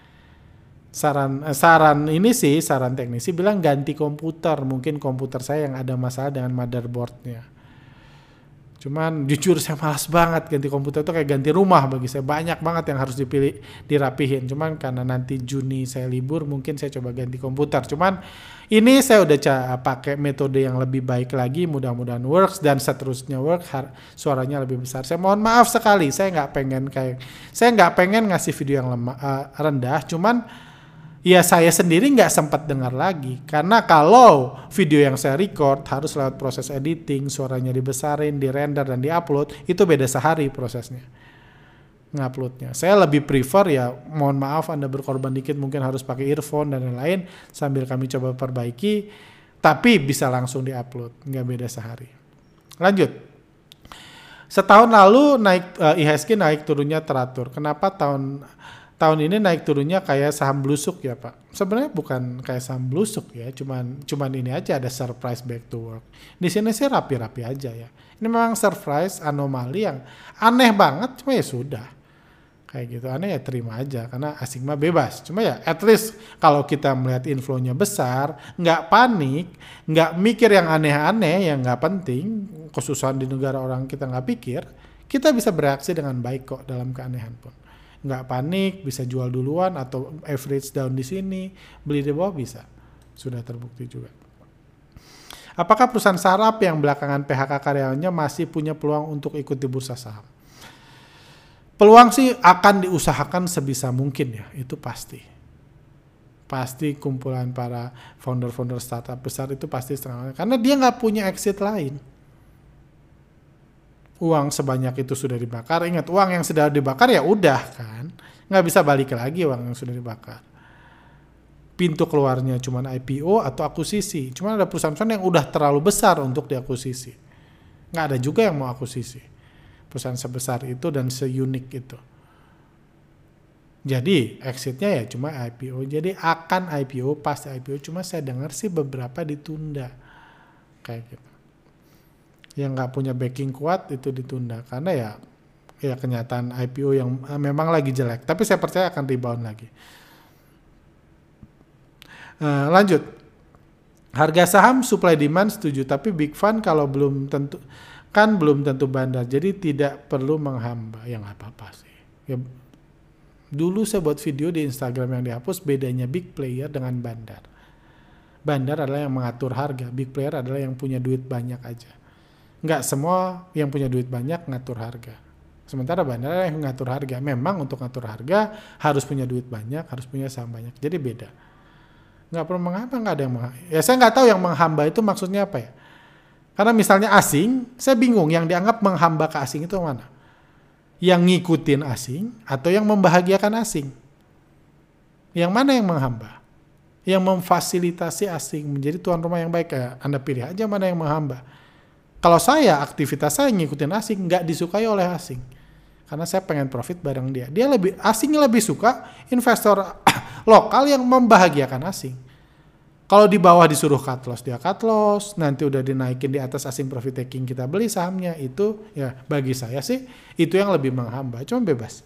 Saran eh, saran ini sih, saran teknisi bilang ganti komputer. Mungkin komputer saya yang ada masalah dengan motherboardnya. Cuman jujur saya malas banget ganti komputer itu kayak ganti rumah bagi saya. Banyak banget yang harus dipilih, dirapihin. Cuman karena nanti Juni saya libur, mungkin saya coba ganti komputer. Cuman ini saya udah ca- pakai metode yang lebih baik lagi, mudah-mudahan works dan seterusnya work, har- suaranya lebih besar. Saya mohon maaf sekali, saya nggak pengen kayak, saya nggak pengen ngasih video yang lemah, uh, rendah. Cuman ya saya sendiri nggak sempat dengar lagi. Karena kalau video yang saya record harus lewat proses editing, suaranya dibesarin, dirender, dan diupload, itu beda sehari prosesnya. Nguploadnya. Saya lebih prefer ya, mohon maaf Anda berkorban dikit, mungkin harus pakai earphone dan lain-lain, sambil kami coba perbaiki, tapi bisa langsung diupload, nggak beda sehari. Lanjut. Setahun lalu naik uh, I H S G naik turunnya teratur. Kenapa tahun... Tahun ini naik turunnya kayak saham blusuk ya Pak. Sebenarnya bukan kayak saham blusuk ya, cuman cuman ini aja ada surprise back to work. Di sini sih rapi-rapi aja ya. Ini memang surprise anomali yang aneh banget, cuma ya sudah. Kayak gitu, aneh ya terima aja karena asing mah bebas. Cuma ya at least kalau kita melihat inflow-nya besar, nggak panik, nggak mikir yang aneh-aneh yang nggak penting, kesusahan di negara orang kita nggak pikir, kita bisa bereaksi dengan baik kok dalam keanehan pun. Nggak panik, bisa jual duluan atau average down di sini, beli di bawah bisa. Sudah terbukti juga. Apakah perusahaan startup yang belakangan P H K karyawannya masih punya peluang untuk ikut di bursa saham? Peluang sih akan diusahakan sebisa mungkin ya, itu pasti. Pasti kumpulan para founder-founder startup besar itu pasti setengah, karena dia nggak punya exit lain. Uang sebanyak itu sudah dibakar. Ingat, uang yang sudah dibakar ya udah kan. Nggak bisa balik lagi uang yang sudah dibakar. Pintu keluarnya cuma I P O atau akuisisi. Cuma ada perusahaan-perusahaan yang udah terlalu besar untuk diakuisisi. Nggak ada juga yang mau akuisisi. Perusahaan sebesar itu dan seunik itu. Jadi exitnya ya cuma I P O. Jadi akan I P O, pasti I P O. Cuma saya dengar sih beberapa ditunda. Kayak gitu. Yang nggak punya backing kuat itu ditunda karena ya ya kenyataan I P O yang memang lagi jelek, tapi saya percaya akan rebound lagi. Uh, lanjut, harga saham supply demand setuju, tapi big fund kalau belum tentu kan belum tentu bandar, jadi tidak perlu menghamba. Ya nggak apa-apa sih. Ya, dulu saya buat video di Instagram yang dihapus, bedanya big player dengan bandar. Bandar adalah yang mengatur harga, big player adalah yang punya duit banyak aja. Nggak semua yang punya duit banyak ngatur harga. Sementara bandar yang ngatur harga. Memang untuk ngatur harga harus punya duit banyak, harus punya saham banyak. Jadi beda. Nggak perlu menghamba, nggak ada yang menghamba. Ya saya nggak tahu yang menghamba itu maksudnya apa ya. Karena misalnya asing, saya bingung yang dianggap menghamba ke asing itu mana. Yang ngikutin asing atau yang membahagiakan asing. Yang mana yang menghamba? Yang memfasilitasi asing menjadi tuan rumah yang baik. Ya, Anda pilih aja mana yang menghamba. Kalau saya, aktivitas saya ngikutin asing, nggak disukai oleh asing. Karena saya pengen profit bareng dia. Dia lebih, asingnya lebih suka investor lokal yang membahagiakan asing. Kalau di bawah disuruh cut loss, dia cut loss. Nanti udah dinaikin di atas asing profit taking, kita beli sahamnya. Itu ya bagi saya sih, itu yang lebih menghamba. Cuma bebas.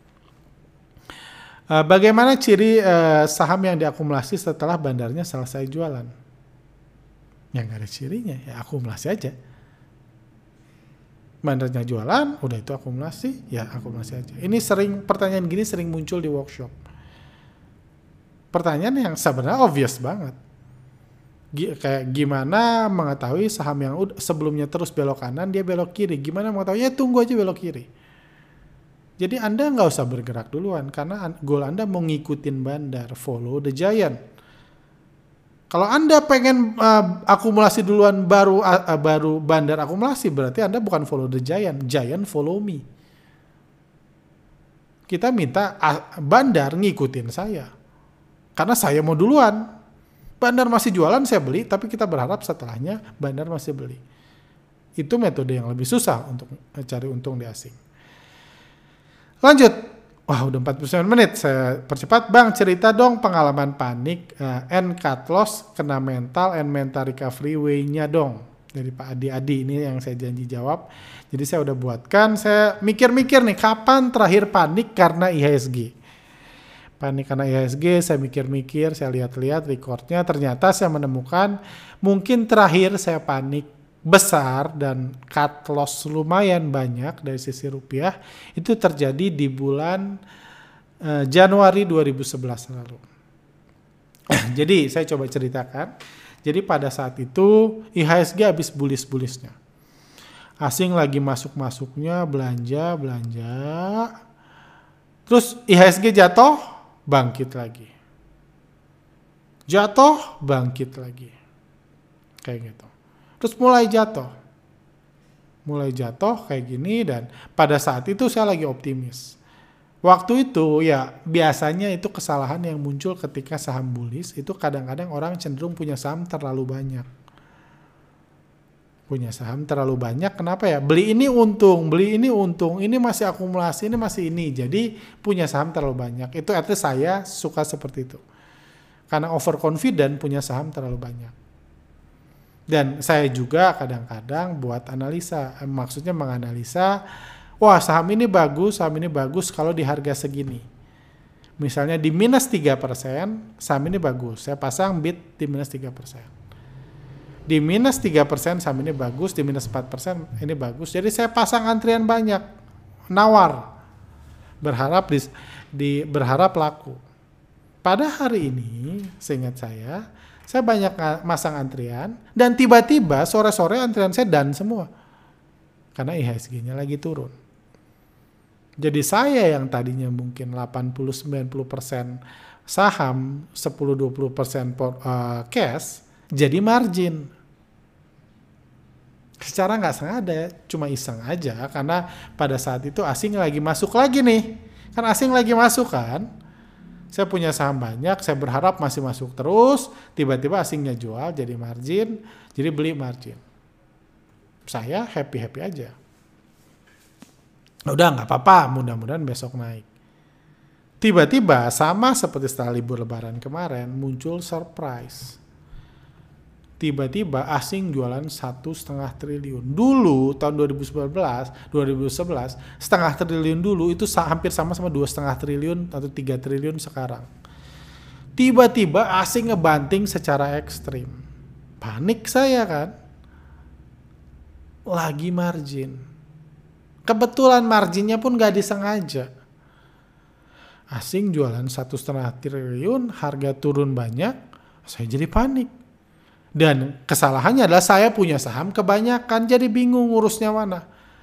Uh, bagaimana ciri uh, saham yang diakumulasi setelah bandarnya selesai jualan? Ya nggak ada cirinya, ya akumulasi aja. Bandarnya jualan, udah itu akumulasi, ya akumulasi aja. Ini sering, pertanyaan gini sering muncul di workshop. Pertanyaan yang sebenarnya obvious banget. G- kayak gimana mengetahui saham yang sebelumnya terus belok kanan, dia belok kiri. Gimana mengetahui? Ya tunggu aja belok kiri. Jadi Anda nggak usah bergerak duluan, karena goal Anda mau ngikutin bandar, follow the giant. Kalau Anda pengen uh, akumulasi duluan baru uh, baru bandar akumulasi, berarti Anda bukan follow the giant, giant follow me. Kita minta uh, bandar ngikutin saya. Karena saya mau duluan. Bandar masih jualan, saya beli, tapi kita berharap setelahnya bandar masih beli. Itu metode yang lebih susah untuk cari untung di asing. Lanjut, Wah, udah empat puluh sembilan menit. Saya percepat. Bang, cerita dong pengalaman panik, uh, and cut loss, kena mental, and mental recovery way-nya dong. Dari Pak Adi Adi ini yang saya janji jawab. Jadi saya udah buatkan. Saya mikir-mikir nih, kapan terakhir panik karena I H S G? Panik karena I H S G, saya mikir-mikir, saya lihat-lihat recordnya. Ternyata saya menemukan mungkin terakhir saya panik besar dan cut loss lumayan banyak dari sisi rupiah itu terjadi di bulan uh, Januari dua ribu sebelas lalu. Jadi saya coba ceritakan. Jadi pada saat itu I H S G habis bullish-bullishnya. Asing lagi masuk-masuknya belanja, belanja. Terus I H S G jatuh, bangkit lagi. Jatuh, bangkit lagi. Kayak gitu. Terus mulai jatuh. Mulai jatuh kayak gini dan pada saat itu saya lagi optimis. Waktu itu ya biasanya itu kesalahan yang muncul ketika saham bullish itu kadang-kadang orang cenderung punya saham terlalu banyak. Punya saham terlalu banyak, kenapa ya? Beli ini untung, beli ini untung, ini masih akumulasi, ini masih ini. Jadi punya saham terlalu banyak. Itu artinya saya suka seperti itu. Karena overconfident punya saham terlalu banyak. Dan saya juga kadang-kadang buat analisa, maksudnya menganalisa, wah saham ini bagus, saham ini bagus kalau di harga segini. Misalnya di minus tiga persen, saham ini bagus, saya pasang bid di minus tiga persen. Di minus tiga persen saham ini bagus, di minus empat persen ini bagus. Jadi saya pasang antrian banyak, nawar, berharap di, di berharap laku. Pada hari ini, seingat saya, saya banyak masang antrian dan tiba-tiba sore-sore antrian saya done semua. Karena I H S G-nya lagi turun. Jadi saya yang tadinya mungkin delapan puluh sampai sembilan puluh persen saham, sepuluh sampai dua puluh persen uh, cash, jadi margin. Secara nggak sengaja, cuma iseng aja karena pada saat itu asing lagi masuk lagi nih. Kan asing lagi masuk kan. Saya punya saham banyak, saya berharap masih masuk terus, tiba-tiba asingnya jual jadi margin, jadi beli margin. Saya happy-happy aja. Udah nggak apa-apa, mudah-mudahan besok naik. Tiba-tiba sama seperti setelah libur lebaran kemarin, muncul surprise. Tiba-tiba asing jualan satu setengah triliun. Dulu tahun dua ribu sembilan belas, dua ribu sebelas, setengah triliun dulu itu hampir sama sama dua setengah triliun atau tiga triliun sekarang. Tiba-tiba asing ngebanting secara ekstrim. Panik saya kan. Lagi margin. Kebetulan marginnya pun gak disengaja. Asing jualan satu setengah triliun, harga turun banyak, saya jadi panik. Dan kesalahannya adalah saya punya saham kebanyakan, jadi bingung ngurusnya mana.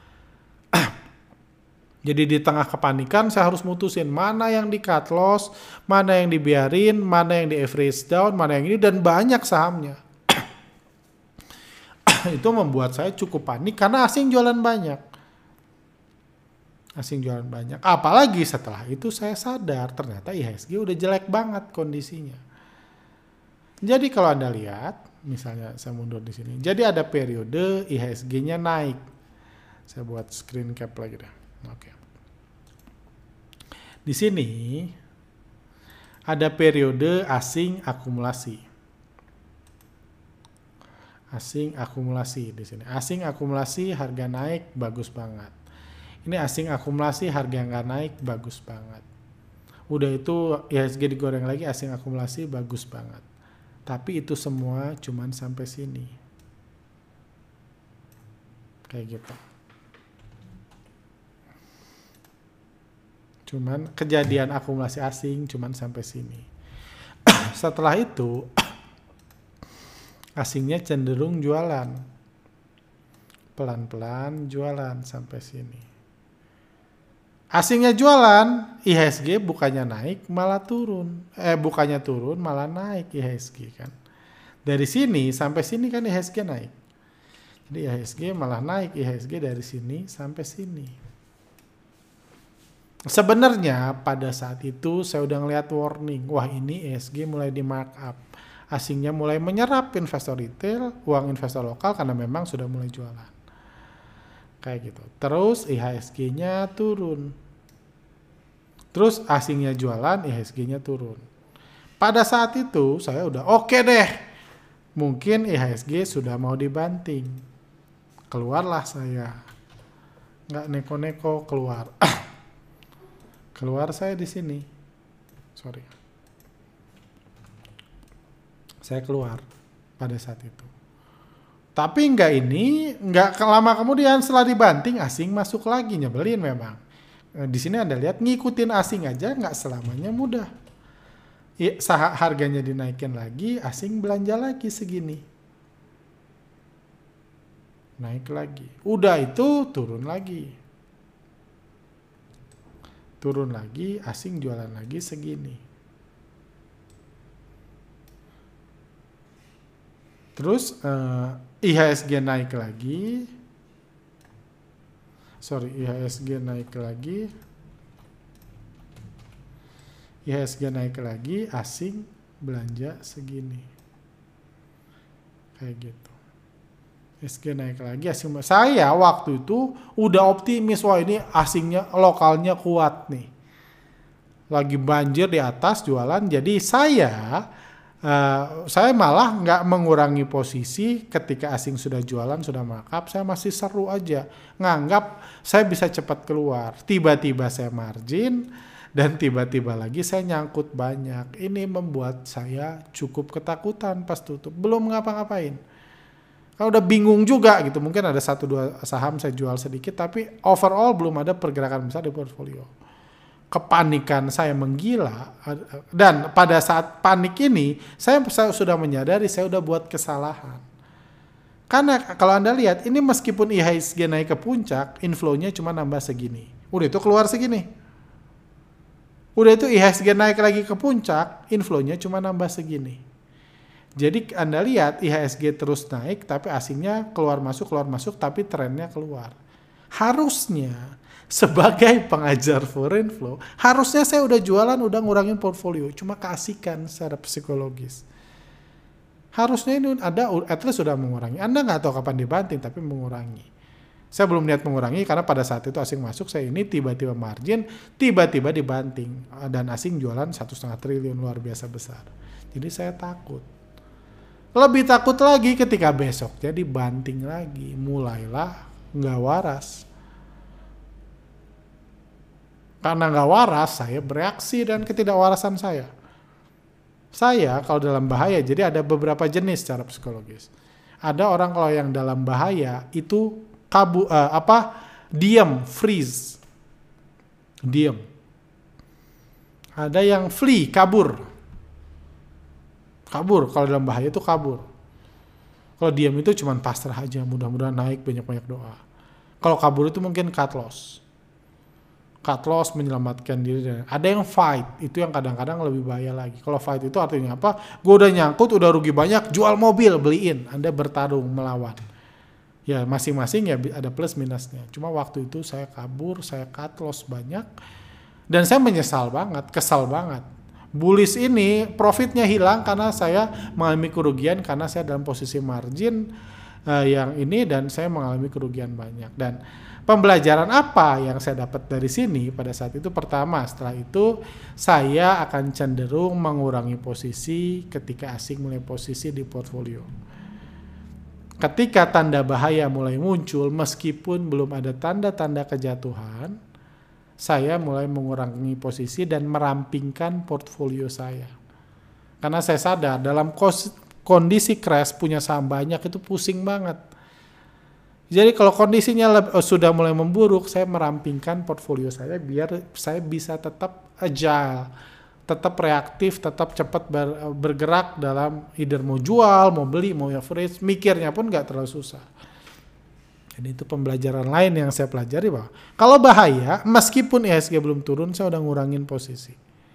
Jadi di tengah kepanikan saya harus mutusin mana yang di cut loss, mana yang dibiarin, mana yang di average down, mana yang ini, dan banyak sahamnya. Itu membuat saya cukup panik karena asing jualan banyak. Asing jualan banyak. Apalagi setelah itu saya sadar ternyata I H S G udah jelek banget kondisinya. Jadi kalau Anda lihat, misalnya saya mundur di sini. Jadi ada periode I H S G-nya naik. Saya buat screen cap lagi dah. Oke. Di sini ada periode asing akumulasi. Asing akumulasi di sini. Asing akumulasi harga naik bagus banget. Ini asing akumulasi harga nggak naik bagus banget. Udah itu I H S G digoreng lagi, asing akumulasi bagus banget. Tapi itu semua cuman sampai sini. Kayak gitu. Cuman kejadian akumulasi asing cuman sampai sini. Setelah itu asingnya cenderung jualan. Pelan-pelan jualan sampai sini. Asingnya jualan, I H S G bukannya naik malah turun. Eh bukannya turun malah naik I H S G kan. Dari sini sampai sini kan I H S G naik. Jadi I H S G malah naik I H S G dari sini sampai sini. Sebenarnya pada saat itu saya udah ngeliat warning. Wah ini I H S G mulai di markup. Asingnya mulai menyerap investor retail, uang investor lokal karena memang sudah mulai jualan. Kayak gitu. Terus I H S G-nya turun. Terus asingnya jualan, I H S G-nya turun. Pada saat itu saya udah oke okay deh. Mungkin I H S G sudah mau dibanting. Keluarlah saya. Nggak neko-neko keluar. Keluar saya di sini. Sorry. Saya keluar pada saat itu. Tapi enggak ini, enggak lama kemudian setelah dibanting asing masuk lagi, nyebelin memang. Di sini Anda lihat ngikutin asing aja enggak selamanya mudah. Ya, harganya dinaikin lagi, asing belanja lagi segini. Naik lagi. Udah itu turun lagi. Turun lagi, asing jualan lagi segini. Terus uh, I H S G naik lagi. Sorry, I H S G naik lagi. I H S G naik lagi, asing belanja segini. Kayak gitu. I H S G naik lagi, asing. Saya waktu itu udah optimis, wah ini asingnya, lokalnya kuat nih. Lagi banjir di atas jualan, jadi saya Uh, saya malah nggak mengurangi posisi ketika asing sudah jualan, sudah markup, saya masih seru aja. Nganggap saya bisa cepat keluar. Tiba-tiba saya margin dan tiba-tiba lagi saya nyangkut banyak. Ini membuat saya cukup ketakutan pas tutup. Belum ngapa-ngapain. Kalau udah bingung juga gitu, mungkin ada satu dua saham saya jual sedikit, tapi overall belum ada pergerakan besar di portfolio. Kepanikan saya menggila, dan pada saat panik ini saya, saya sudah menyadari saya udah buat kesalahan. Karena kalau Anda lihat ini meskipun I H S G naik ke puncak, inflow-nya cuma nambah segini. Udah itu keluar segini. Udah itu I H S G naik lagi ke puncak, inflow-nya cuma nambah segini. Jadi Anda lihat I H S G terus naik tapi asingnya keluar masuk keluar masuk tapi trennya keluar. Harusnya sebagai pengajar foreign flow, harusnya saya udah jualan, udah ngurangin portfolio, cuma keasikan secara psikologis. Harusnya ini ada, at least sudah mengurangi. Anda nggak tahu kapan dibanting, tapi mengurangi. Saya belum niat mengurangi karena pada saat itu asing masuk, saya ini tiba-tiba margin, tiba-tiba dibanting dan asing jualan satu setengah triliun luar biasa besar. Jadi saya takut. Lebih takut lagi ketika besoknya dibanting lagi, mulailah nggak waras. Karena nggak waras, saya bereaksi dan ketidakwarasan saya. Saya kalau dalam bahaya, jadi ada beberapa jenis secara psikologis. Ada orang kalau yang dalam bahaya itu kabu, uh, apa, diam, freeze, diam. Ada yang flee, kabur, kabur. Kalau dalam bahaya itu kabur. Kalau diam itu cuma pasrah aja, mudah-mudahan naik, banyak-banyak doa. Kalau kabur itu mungkin cut loss. Cut loss, menyelamatkan diri. Ada yang fight, itu yang kadang-kadang lebih bahaya lagi. Kalau fight itu artinya apa? Gue udah nyangkut, udah rugi banyak, jual mobil, beliin. Anda bertarung, melawan. Ya masing-masing ya ada plus minusnya. Cuma waktu itu saya kabur, saya cut loss banyak. Dan saya menyesal banget, kesal banget. Bullish ini profitnya hilang karena saya mengalami kerugian karena saya dalam posisi margin uh, yang ini dan saya mengalami kerugian banyak. Dan pembelajaran apa yang saya dapat dari sini pada saat itu? Pertama, setelah itu saya akan cenderung mengurangi posisi ketika asing mulai posisi di portfolio. Ketika tanda bahaya mulai muncul, meskipun belum ada tanda-tanda kejatuhan, saya mulai mengurangi posisi dan merampingkan portfolio saya. Karena saya sadar dalam kondisi crash punya saham banyak itu pusing banget. Jadi kalau kondisinya lebih, oh, sudah mulai memburuk, saya merampingkan portfolio saya biar saya bisa tetap agile, tetap reaktif, tetap cepat ber, bergerak dalam either mau jual, mau beli, mau average, mikirnya pun nggak terlalu susah. Jadi itu pembelajaran lain yang saya pelajari bahwa kalau bahaya, meskipun I H S G belum turun, saya udah ngurangin posisi.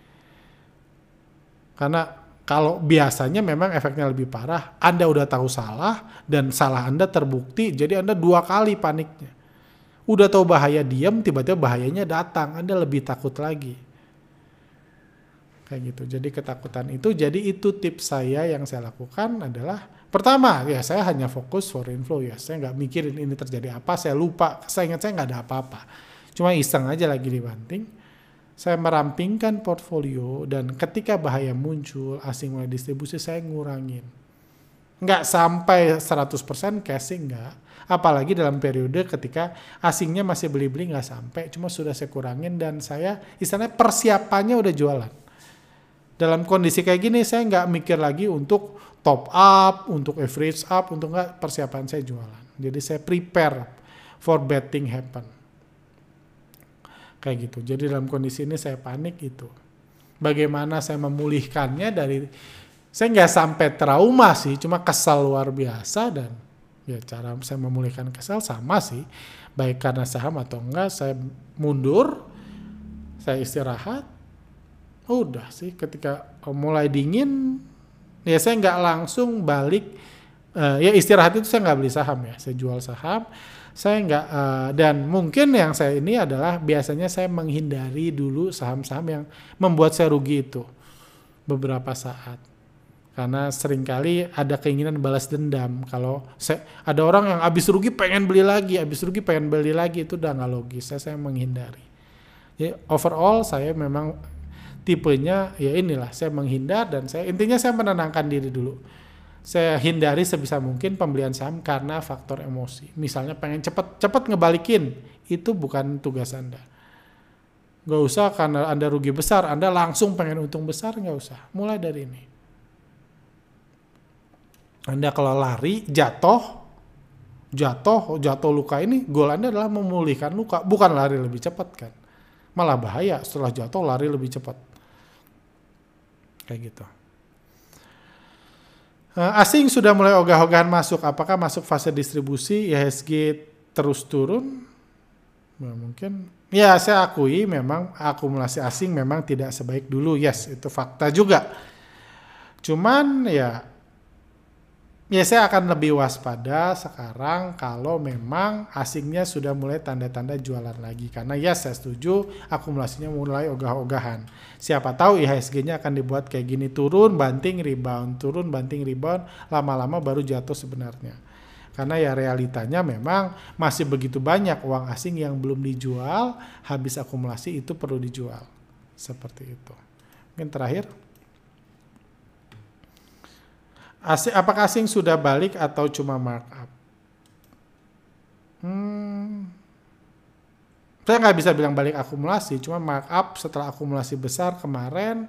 Karena kalau biasanya memang efeknya lebih parah, Anda udah tahu salah dan salah Anda terbukti, jadi Anda dua kali paniknya. Udah tahu bahaya diam, tiba-tiba bahayanya datang, Anda lebih takut lagi. Kayak gitu. Jadi ketakutan itu, jadi itu tips saya yang saya lakukan adalah pertama, ya saya hanya fokus foreign flow ya. Saya nggak mikirin ini terjadi apa, saya lupa, saya ingat saya nggak ada apa-apa. Cuma iseng aja lagi dibanting. Saya merampingkan portfolio dan ketika bahaya muncul, asing mulai distribusi, saya ngurangin. Nggak sampai seratus persen casing, nggak. Apalagi dalam periode ketika asingnya masih beli-beli nggak sampai, cuma sudah saya kurangin dan saya istilahnya persiapannya udah jualan. Dalam kondisi kayak gini saya nggak mikir lagi untuk top up, untuk average up, untuk nggak, persiapan saya jualan. Jadi saya prepare for bad thing happen. Kayak gitu. Jadi dalam kondisi ini saya panik itu. Bagaimana saya memulihkannya dari, saya nggak sampai trauma sih, cuma kesal luar biasa dan ya cara saya memulihkan kesal sama sih. Baik karena saham atau enggak, saya mundur, saya istirahat. Udah sih ketika mulai dingin, ya saya nggak langsung balik. Uh, ya istirahat itu saya nggak beli saham ya, saya jual saham. Saya nggak, uh, dan mungkin yang saya ini adalah biasanya saya menghindari dulu saham-saham yang membuat saya rugi itu beberapa saat. Karena seringkali ada keinginan balas dendam. Kalau saya, ada orang yang habis rugi pengen beli lagi, habis rugi pengen beli lagi, itu udah nggak logis. Saya, saya menghindari. Jadi overall saya memang tipenya ya inilah, saya menghindar dan saya intinya saya menenangkan diri dulu. Saya hindari sebisa mungkin pembelian saham karena faktor emosi. Misalnya pengen cepet-cepet ngebalikin, itu bukan tugas Anda. Gak usah karena Anda rugi besar, Anda langsung pengen untung besar, gak usah. Mulai dari ini. Anda kalau lari, jatuh, jatuh, jatuh luka ini, goal Anda adalah memulihkan luka, bukan lari lebih cepat kan. Malah bahaya setelah jatuh lari lebih cepat. Kayak gitu. Asing sudah mulai ogah-ogahan masuk. Apakah masuk fase distribusi? I H S G terus turun? Ya, mungkin. Ya saya akui memang akumulasi asing memang tidak sebaik dulu. Yes, itu fakta juga. Cuman ya, ya saya akan lebih waspada sekarang kalau memang asingnya sudah mulai tanda-tanda jualan lagi. Karena ya saya setuju akumulasinya mulai ogah-ogahan. Siapa tahu I H S G-nya akan dibuat kayak gini, turun, banting, rebound, turun, banting, rebound, lama-lama baru jatuh sebenarnya. Karena ya realitanya memang masih begitu banyak uang asing yang belum dijual, habis akumulasi itu perlu dijual. Seperti itu. Mungkin terakhir. Asing, apakah asing sudah balik atau cuma markup? Hmm, saya nggak bisa bilang balik akumulasi, cuma markup setelah akumulasi besar kemarin.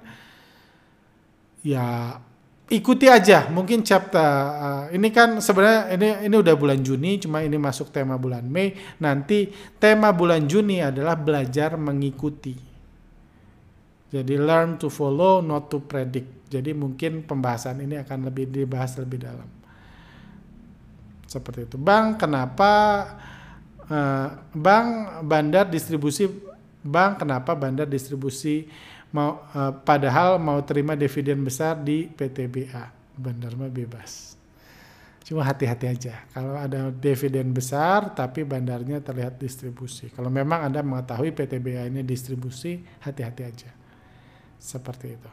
Ya ikuti aja, mungkin chapter uh, ini kan sebenarnya ini ini udah bulan Juni, cuma ini masuk tema bulan Mei. Nanti tema bulan Juni adalah belajar mengikuti. Jadi learn to follow, not to predict. Jadi mungkin pembahasan ini akan lebih dibahas lebih dalam. Seperti itu. Bang, kenapa uh, Bang bandar distribusi Bang kenapa bandar distribusi mau uh, padahal mau terima dividen besar di P T B A? Bandar mah bebas. Cuma hati-hati aja. Kalau ada dividen besar tapi bandarnya terlihat distribusi. Kalau memang Anda mengetahui P T B A ini distribusi, hati-hati aja. Seperti itu.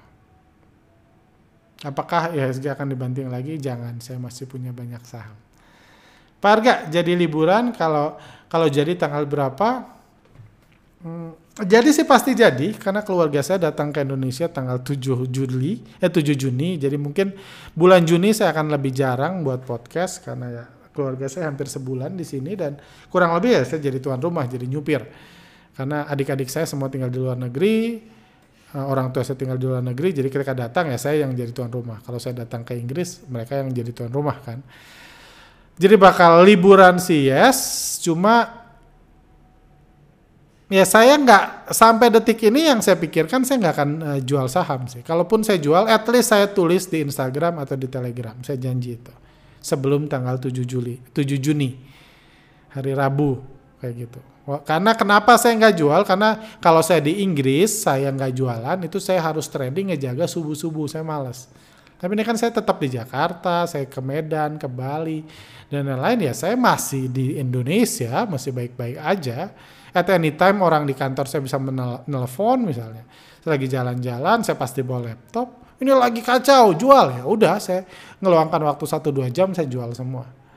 Apakah I H S G akan dibanting lagi? Jangan, saya masih punya banyak saham. Pak Arga, jadi liburan kalau kalau jadi tanggal berapa? Hmm, jadi sih pasti jadi karena keluarga saya datang ke Indonesia tanggal tujuh Juli, eh tujuh Juni. Jadi mungkin bulan Juni saya akan lebih jarang buat podcast karena ya keluarga saya hampir sebulan di sini dan kurang lebih ya saya jadi tuan rumah, jadi nyupir. Karena adik-adik saya semua tinggal di luar negeri. Orang tua saya tinggal di luar negeri, jadi ketika datang ya saya yang jadi tuan rumah. Kalau saya datang ke Inggris, mereka yang jadi tuan rumah kan. Jadi bakal liburan sih yes, cuma ya saya nggak sampai detik ini yang saya pikirkan saya nggak akan uh, jual saham sih. Kalaupun saya jual, at least saya tulis di Instagram atau di Telegram, saya janji itu sebelum tanggal tujuh Juli, tujuh Juni, hari Rabu kayak gitu. Karena kenapa saya nggak jual? Karena kalau saya di Inggris, saya nggak jualan, itu saya harus trading ngejaga subuh-subuh, saya malas. Tapi ini kan saya tetap di Jakarta, saya ke Medan, ke Bali, dan lain-lain ya saya masih di Indonesia, masih baik-baik aja. At any time orang di kantor saya bisa menelpon misalnya. Saya lagi jalan-jalan, saya pasti bawa laptop, ini lagi kacau, jual ya. Udah saya ngeluangkan waktu satu dua jam, saya jual semua.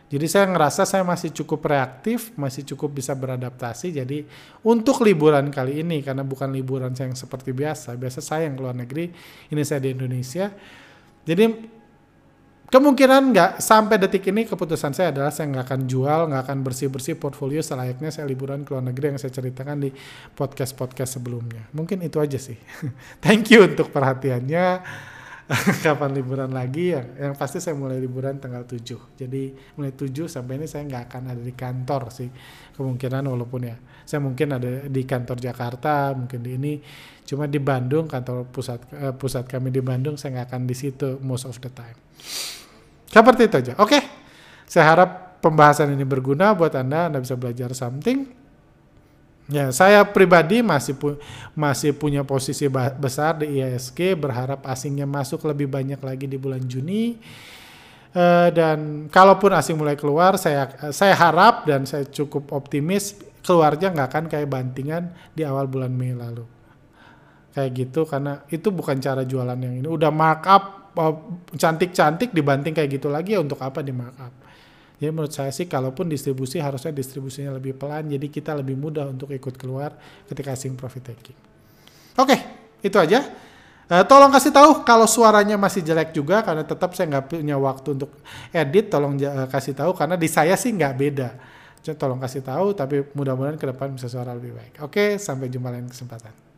Jadi saya ngerasa saya masih cukup reaktif, masih cukup bisa beradaptasi. Jadi untuk liburan kali ini, karena bukan liburan saya yang seperti biasa, biasa saya yang keluar negeri, ini saya di Indonesia. Jadi kemungkinan nggak sampai detik ini keputusan saya adalah saya nggak akan jual, nggak akan bersih-bersih portfolio selayaknya saya liburan ke luar negeri yang saya ceritakan di podcast-podcast sebelumnya. Mungkin itu aja sih. Thank you untuk perhatiannya. Kapan liburan lagi? Yang, yang pasti saya mulai liburan tanggal tujuh. Jadi mulai tujuh sampai ini saya nggak akan ada di kantor sih. Kemungkinan walaupun ya saya mungkin ada di kantor Jakarta, mungkin di ini. Cuma di Bandung, kantor pusat uh, pusat kami di Bandung, saya nggak akan di situ most of the time. Seperti itu aja. Oke, okay. Saya harap pembahasan ini berguna buat Anda. Anda bisa belajar something. Ya, saya pribadi masih pu- masih punya posisi ba- besar di I I S G. Berharap asingnya masuk lebih banyak lagi di bulan Juni. Uh, dan kalaupun asing mulai keluar, saya saya harap dan saya cukup optimis keluarnya nggak akan kayak bantingan di awal bulan Mei lalu. Kayak gitu, karena itu bukan cara jualan yang ini. Udah markup cantik-cantik dibanting kayak gitu lagi, ya untuk apa di markup? Jadi menurut saya sih kalaupun distribusi harusnya distribusinya lebih pelan, jadi kita lebih mudah untuk ikut keluar ketika asing profit taking. Oke, itu aja. Uh, tolong kasih tahu kalau suaranya masih jelek juga, karena tetap saya nggak punya waktu untuk edit. Tolong uh, kasih tahu, karena di saya sih nggak beda. Jadi, tolong kasih tahu, tapi mudah-mudahan ke depan bisa suara lebih baik. Oke, sampai jumpa lain kesempatan.